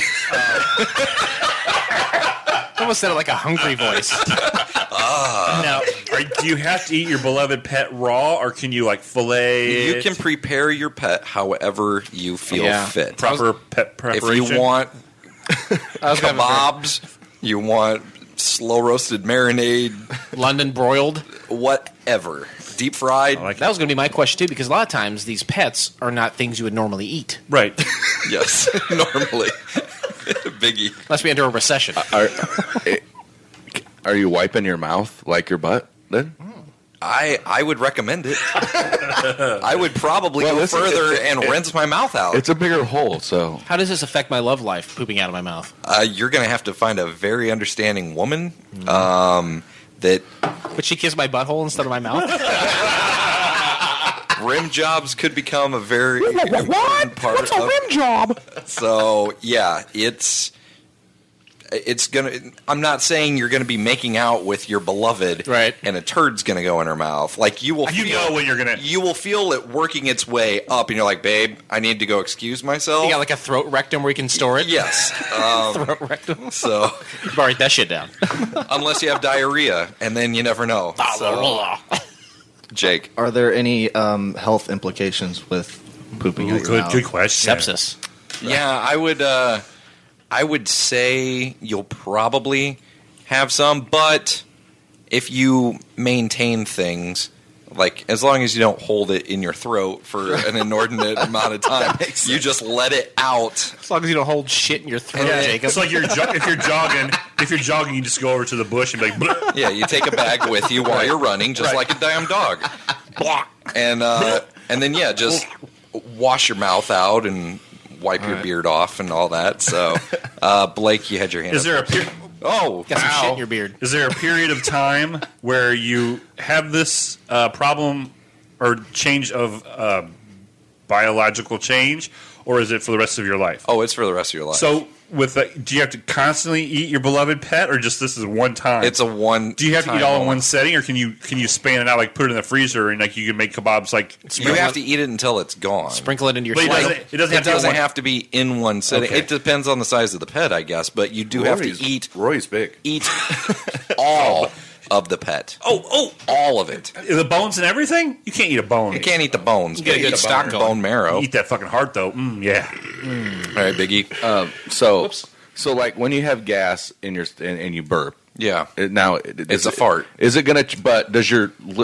I almost said it like a hungry voice. Now, are, do you have to eat your beloved pet raw, or can you like fillet? You it? can prepare your pet however you feel Yeah. fit. proper pet If preparation. you want I was gonna have kebabs, you want slow roasted marinade, a London broiled. whatever. Deep fried. I like That was going to be my question too, because a lot of times these pets are not things you would normally eat, right. Yes, normally. Biggie. unless we enter a recession. Are, are you wiping your mouth like your butt then? I I would recommend it. I would probably Well, go listen, further it- and it- rinse my mouth out. It's a bigger hole, so How does this affect my love life? Pooping out of my mouth. Uh, you're going to have to find a very understanding woman um, that Would she kiss my butthole instead of my mouth? rim jobs could become a very important part What's a of rim job? So yeah, it's it's gonna. I'm not saying you're gonna be making out with your beloved, Right. And a turd's gonna go in her mouth. Like you will, You feel, know when you're gonna- You will feel it working its way up, and you're like, babe, I need to go excuse myself. You got like a throat rectum where you can store it. Yes. Um, Throat rectum. so You better write that shit down. unless you have diarrhea, and then you never know. So, Jake, Are there any um, health implications with pooping Ooh, out your good, mouth? good question. Sepsis. yeah, I would. Uh, I would say you'll probably have some, but if you maintain things, like as long as you don't hold it in your throat for an inordinate amount of time, you just let it out. As long as you don't hold shit in your throat, Yeah, Jacob. it's like you're jo- if you're jogging, if you're jogging, you just go over to the bush and be like, "Bleh." Yeah, you take a bag with you while you're running, just Right. like a damn dog, and uh, and then yeah, just wash your mouth out and wipe your right. beard off and all that. So, uh, Blake, you had your hand. Is up. there a per- Oh, Got some ow. shit in your beard. is there a period of time where you have this uh, problem or change of uh, biological change, or is it for the rest of your life? Oh, it's for the rest of your life. So, with the, do you have to constantly eat your beloved pet, or just this is one time? it's a one. Do you have to eat time all in only. one setting, or can you can you span it out, like put it in the freezer, and like you can make kebabs like? You have to eat it until it's gone. Sprinkle it into your But it slice. doesn't, it doesn't, It have, to be doesn't one- have to be in one setting. Okay. It depends on the size of the pet, I guess. But you do have Roy's- to eat Roy's big. eat all of the pet. Oh, oh, All of it. the bones and everything. You can't eat a bone. You can't eat the bones. You get a but good eat stock bone, going. bone marrow. Eat that fucking heart though. Mm, yeah. All right, Biggie. Um, so so like when you have gas in your and, and you burp, Yeah. it, now it, It's is a it- fart. Is it gonna? But does your li-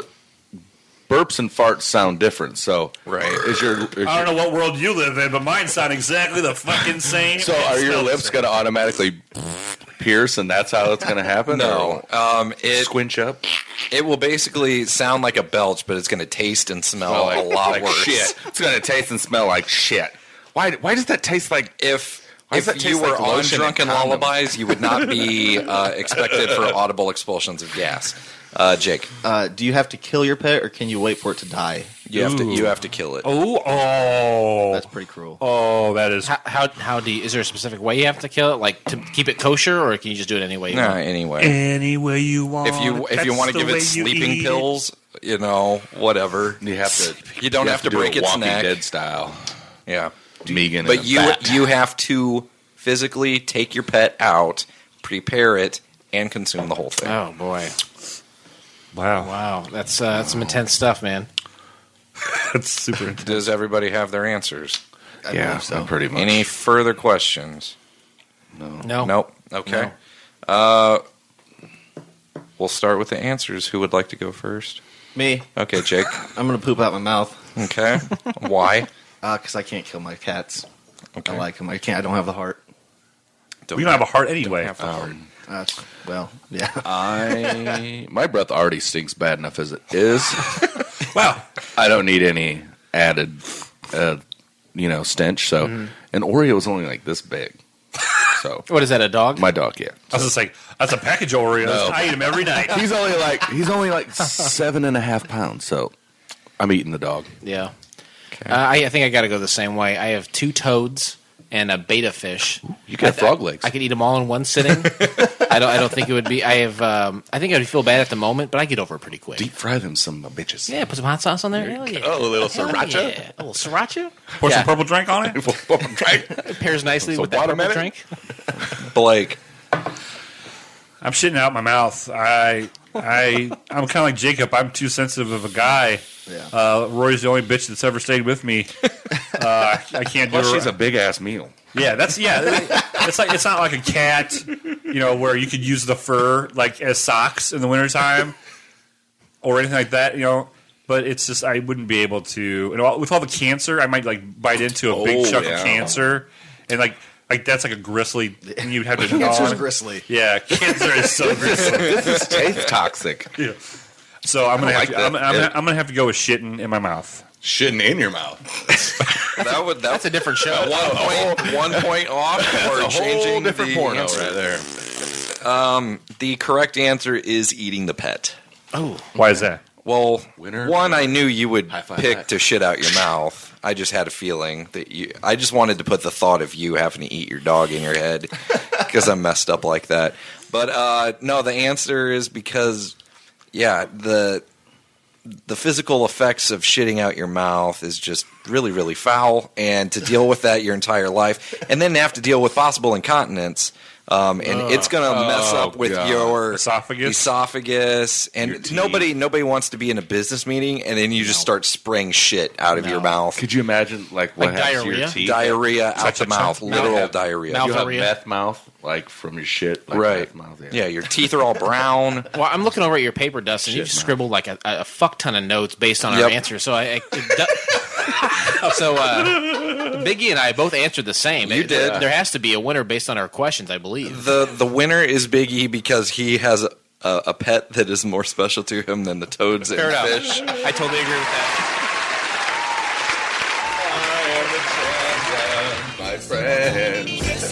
burps and farts sound different? So Right. is your is I your- don't know what world you live in, but mine sound exactly the fucking same. so and are your smell the lips same. gonna automatically pierce, and that's how it's gonna happen? No. Or Um, it squinch up. it will basically sound like a belch, but it's going to taste and smell Like- a lot like worse. Shit. It's gonna taste and smell like shit. Why? Why does that taste like? If Why does if that you taste were like on lotion and drunken condom? lullabies, you would not be uh, expected for audible expulsions of gas. Uh, Jake, Uh, do you have to kill your pet, or can you wait for it to die? you have to Ooh. you have to kill it. Oh, oh, That's pretty cruel. oh, that is. How, how how do you, is there a specific way you have to kill it, like to keep it kosher, or can you just do it any way? You Nah, want? anyway, Any way you want. if you if you That's want to the give way it you sleeping eat pills, you know, whatever. You have to. You don't you have to do break it its Walking neck. Dead style. Yeah, Megan, but and a you bat. you have to physically take your pet out, prepare it, and consume the whole thing. Oh boy, Wow, wow, that's uh, that's some intense stuff, man. that's super intense. Does everybody have their answers? I yeah, believe so. pretty much. Any further questions? No, Nope. Okay. Uh, we'll start with the answers. Who would like to go first? Me, Okay, Jake. I'm gonna poop out my mouth Okay. Why? because I can't kill my cats. Okay. I like them. I can't. I don't have the heart. We don't have a heart anyway. have the heart. Uh, well, yeah. I my breath already stinks bad enough as it is. Wow. I don't need any added, uh, you know, stench. So, Mm-hmm. an Oreo is only like this big. So, What is that, a dog? my dog, yeah. I was just like, that's a package of Oreos. No. I eat them every night. He's only like he's only like seven and a half pounds. So, I'm eating the dog. Yeah. Uh, I, I think I got to go the same way. I have two toads and a beta fish. You got I, frog legs. I could eat them all in one sitting. I don't. I don't think it would be. I have. Um, I think I'd feel bad at the moment, but I get over it pretty quick. Deep fry them, some bitches. Yeah, put some hot sauce on there. Hell yeah. Oh, a little Hell sriracha. Yeah. A little sriracha. Pour Yeah. some purple drink on it. It pairs nicely Some with that purple watermelon? drink. Blake. I'm shitting out my mouth. I, I, I'm kind of like Jacob. I'm too sensitive of a guy. Yeah. Uh, Roy's the only bitch that's ever stayed with me. Uh, I can't do Plus, it. she's a big ass meal. Yeah, that's yeah. It's like it's not like a cat, you know, where you could use the fur like as socks in the wintertime or anything like that, you know. But it's just I wouldn't be able to. You know, with all the cancer, I might like bite into a big Oh, chunk yeah. of cancer, and like like that's like a gristly. And you'd have to. Cancer's gnaw. gristly. Yeah, cancer is so gristly. This is taste toxic. Yeah. So I'm gonna I have like to. that. I'm, I'm, Yeah. gonna, I'm gonna have to go with shitting in my mouth. Shitting in your mouth. That would that That's a different show. one point one point off or A whole changing different the porno answer. right there. Um, the correct answer is eating the pet. Oh, Why is that? Well, Winner. one, I knew you would High five pick that. to shit out your mouth. I just had a feeling that you. I just wanted to put the thought of you having to eat your dog in your head because I'm messed up like that. But uh, no, the answer is because, yeah, the the physical effects of shitting out your mouth is just really, really foul, and to deal with that your entire life, and then have to deal with possible incontinence. Um, and it's going to mess Oh, up with God. your Esophagus? esophagus, Your and teeth. nobody nobody wants to be in a business meeting, and then you just start spraying shit out of your mouth, Could you imagine like what Like happens to diarrhea? your teeth? diarrhea out Such the a mouth, chunk. literal Mouth- diarrhea. mouth- You have Diarrhea. meth mouth, like from your shit, like Right? meth mouth. Yeah, your teeth are all brown. well, I'm looking over at your paper, Dustin. Shit, You've man. scribbled like a, a fuck ton of notes based on our Yep. answers. So I, I so uh, Biggie and I both answered the same. You It- did. There has to be a winner based on our questions, I believe. the The winner is Biggie because he has a, a, a pet that is more special to him than the toads Fair and enough. fish. I totally agree with that. My friend.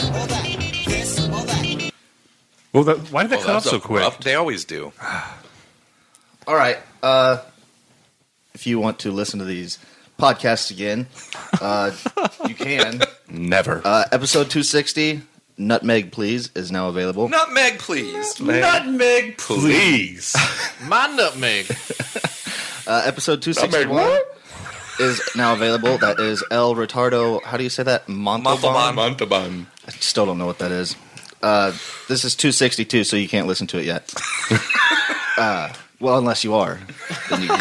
Well, that, why did that Oh, cut off that's so a quick? rough- They always do. All right. Uh, if you want to listen to these podcasts again, uh, you can. Never. Uh, episode two sixty, Nutmeg Please, is now available. Nutmeg, please. Nutmeg, please. My nutmeg. Uh, episode two sixty-one is now available. That is El Retardo. How do you say that? Montalban? Montalban. I still don't know what that is. Uh, this is two sixty-two, so you can't listen to it yet. uh, well, unless you are. Then you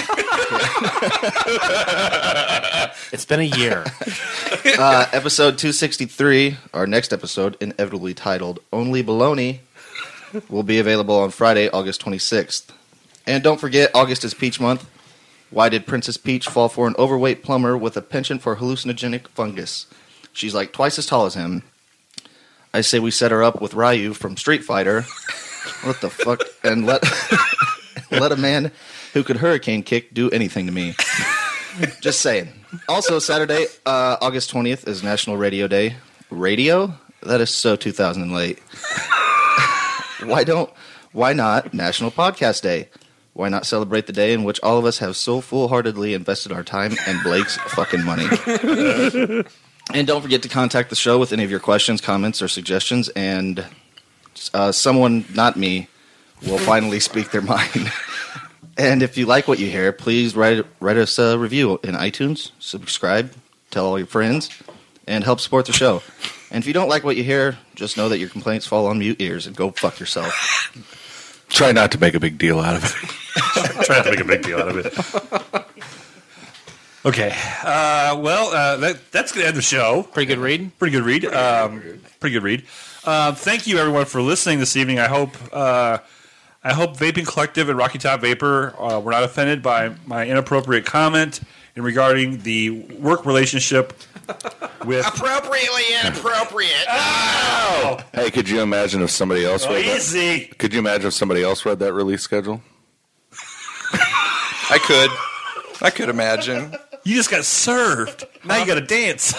It's been a year. uh, episode two sixty-three, our next episode, inevitably titled Only Baloney, will be available on Friday, August twenty-sixth. And don't forget, August is Peach Month. Why did Princess Peach fall for an overweight plumber with a penchant for hallucinogenic fungus? She's like twice as tall as him. I say we set her up with Ryu from Street Fighter. What the fuck? And let let a man who could hurricane kick do anything to me. Just saying. Also, Saturday, uh, August twentieth is National Radio Day. Radio? That is so two thousand late. Why don't? Why not National Podcast Day? Why not celebrate the day in which all of us have so full-heartedly invested our time and Blake's fucking money? And don't forget to contact the show with any of your questions, comments, or suggestions, and uh, someone, not me, will finally speak their mind. And if you like what you hear, please write write us a review in iTunes, subscribe, tell all your friends, and help support the show. And if you don't like what you hear, just know that your complaints fall on mute ears and go fuck yourself. Try not to make a big deal out of it. Try not to make a big deal out of it. Okay. Uh, well, uh, that, that's going to end the show. Pretty good read. Pretty good read. Um, pretty good read. Uh, thank you, everyone, for listening this evening. I hope uh, I hope Vaping Collective and Rocky Top Vapor uh, were not offended by my inappropriate comment in regarding the work relationship with Appropriately inappropriate. oh, Hey, could you imagine if somebody else oh read that? easy. Could you imagine if somebody else read that release schedule? I could. I could imagine. You just got served. Now you got to dance.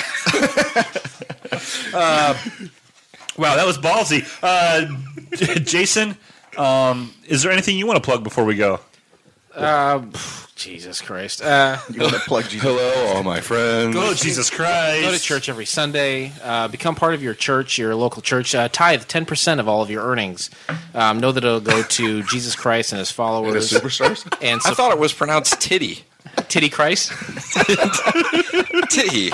uh, wow, that was ballsy. Uh, J- Jason, um, is there anything you want to plug before we go? Uh, Jesus Christ. Uh, You want to plug Jesus? Hello, all my friends. Oh, Jesus Christ. Go to church every Sunday. Uh, become part of your church, your local church. Uh, tithe ten percent of all of your earnings. Um, know that it'll go to Jesus Christ and his followers. The superstars? And I so, thought it was pronounced titty. Titty Christ. Titty.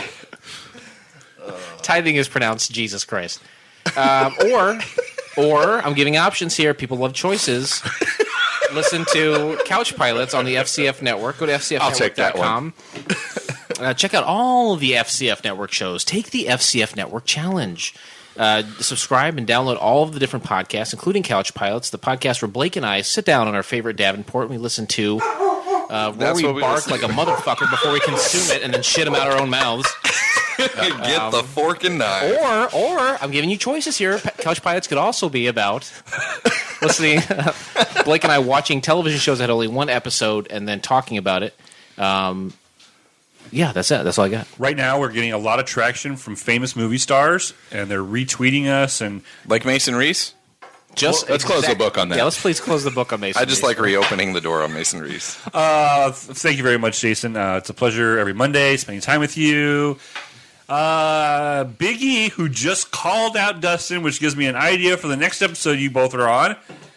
Tithing is pronounced Jesus Christ. Um, or, or I'm giving options here. People love choices. Listen to Couch Pilots on the F C F Network. Go to F C F I'll network take that dot com. Uh, check out all of the F C F Network shows. Take the F C F Network Challenge. Uh, subscribe and download all of the different podcasts, including Couch Pilots, the podcast where Blake and I sit down on our favorite Davenport and we listen to uh, where That's we what we bark listen like to. a motherfucker before we consume it and then shit them out our own mouths. Get the fork and knife. Or, or I'm giving you choices here. Pa- Couch Pilots could also be about listening. Blake and I watching television shows that had only one episode and then talking about it. Um, yeah, that's it. That's all I got. Right now, we're getting a lot of traction from famous movie stars, and they're retweeting us. And Like Mason Reese? Just Well, let's close the book on that. Yeah, let's please close the book on Mason. I just Reese. like reopening the door on Mason Reese. uh, thank you very much, Jason. Uh, it's a pleasure every Monday spending time with you. Uh, Big E, who just called out Dustin, which gives me an idea for the next episode you both are on.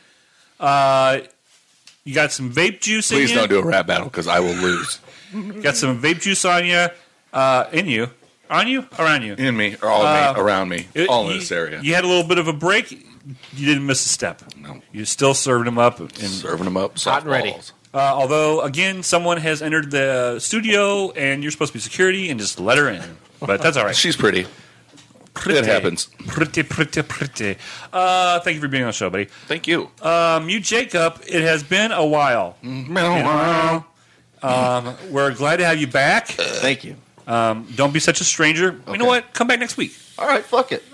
Uh, you got some vape juice in Please you. don't do a rap battle because I will lose. Got some vape juice on you, uh, in you, on you, around you. In me, or all Uh, me, around me, It- all in you- this area. You had a little bit of a break. You didn't miss a step. No. You still served him up. And, Serving them up, Hot and ready. softballs. uh, although, again, someone has entered the studio, and you're supposed to be security, and just let her in. But that's all right. She's pretty. It happens. Pretty, pretty, pretty. Uh, thank you for being on the show, buddy. Thank you. Um, you, Jacob, it has been a while. Um, we're glad to have you back. Thank you. Um, don't be such a stranger. You know Okay. what? Come back next week. All right, fuck it.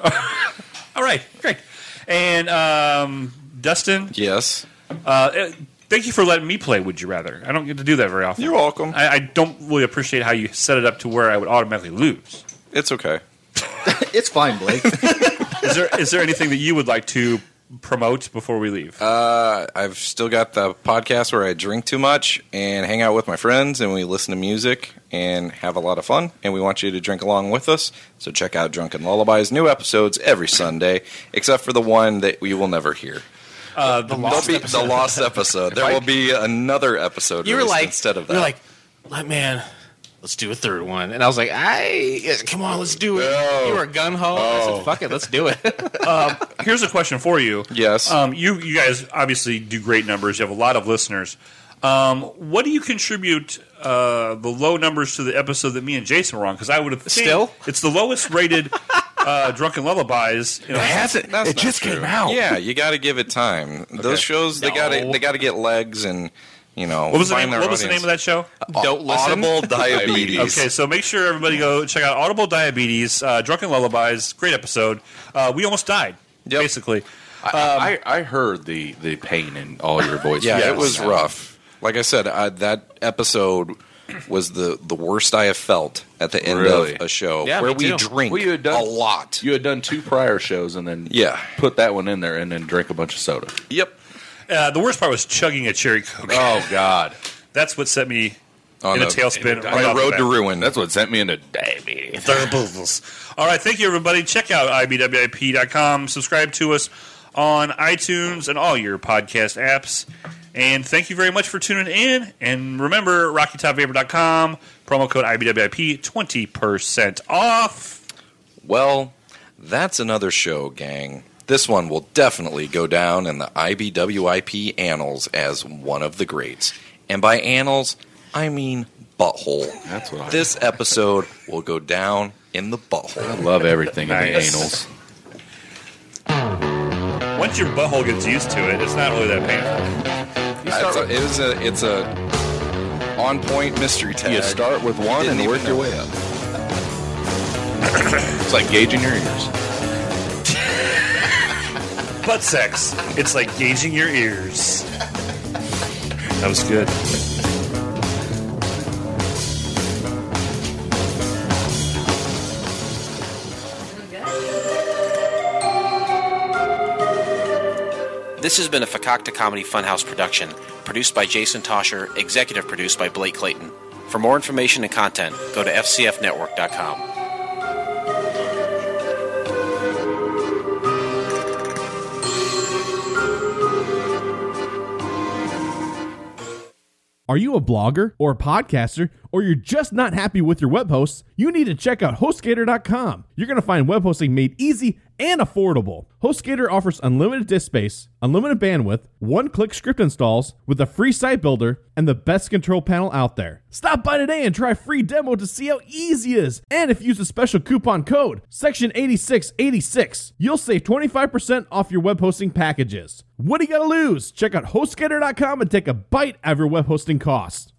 All right, great. And um, Dustin, Yes. uh, eh, thank you for letting me play Would You Rather. I don't get to do that very often. You're welcome. I, I don't really appreciate how you set it up to where I would automatically lose. It's okay. It's fine, Blake. Is there is there anything that you would like to promote before we leave? Uh, I've still got the podcast where I drink too much and hang out with my friends, and we listen to music and have a lot of fun. And we want you to drink along with us. So check out Drunken Lullabies. New episodes every Sunday, except for the one that we will never hear. Uh, the There'll lost be episode. the lost episode. There will be another episode You were released like, instead of that. You're like, like, man, let's do a third one. And I was like, I come on, let's do it. No. You were gun ho. I Oh. said, fuck it, let's do it. Here's a question for you. yes. Um, you you guys obviously do great numbers. You have a lot of listeners. Um, what do you contribute uh, the low numbers to the episode that me and Jason were on? Because I would have Still? it's the lowest rated uh, Drunken Lullabies. You know, That's It not just true. came out. Yeah, you got to give it time. Those shows they No. got to they got to get legs and you know. what was the find name? their What was the audience. name of that show? Don't listen. Audible Diabetes. Okay, so make sure everybody go check out Audible Diabetes, uh, Drunken Lullabies. Great episode. Uh, we almost died, Yep. basically. I, I, I heard the, the pain in all your voices. Yeah, Yes. it was rough. Like I said, I, that episode was the, the worst I have felt at the end Really? of a show Yeah, where me we too. drink Well, you had done- a lot. You had done two prior shows and then Yeah. put that one in there and then drink a bunch of soda. Yep. Uh, the worst part was chugging a cherry Coke. Oh, God. That's what set me On in a the- tailspin. on right the off road bat. to ruin. That's what sent me into diabetes. All right, thank you, everybody. Check out I B W I P dot com. Subscribe to us on iTunes and all your podcast apps. And thank you very much for tuning in. And remember, Rocky Top Vapor dot com, promo code I B W I P, twenty percent off. Well, that's another show, gang. This one will definitely go down in the I B W I P annals as one of the greats. And by annals, I mean butthole. That's what I This episode will go down in the I butthole. love everything in the Nice. anals. Once your butthole gets used to it, it's not really that painful. It's a, it was a, it's a on point mystery tag. You start with one Didn't and even work your know. way up. It's like gauging your ears. Butt sex. It's like gauging your ears. That was good. This has been a Fakakta Comedy Funhouse production, produced by Jason Tosher, executive produced by Blake Clayton. For more information and content, go to f c f network dot com. Are you a blogger or a podcaster, or you're just not happy with your web hosts? You need to check out HostGator dot com. You're going to find web hosting made easy and affordable. HostGator offers unlimited disk space, unlimited bandwidth, one-click script installs with a free site builder, and the best control panel out there. Stop by today and try a free demo to see how easy it is. And if you use the special coupon code, section eighty-six eighty-six, you'll save twenty-five percent off your web hosting packages. What do you got to lose? Check out HostGator dot com and take a bite out of your web hosting costs.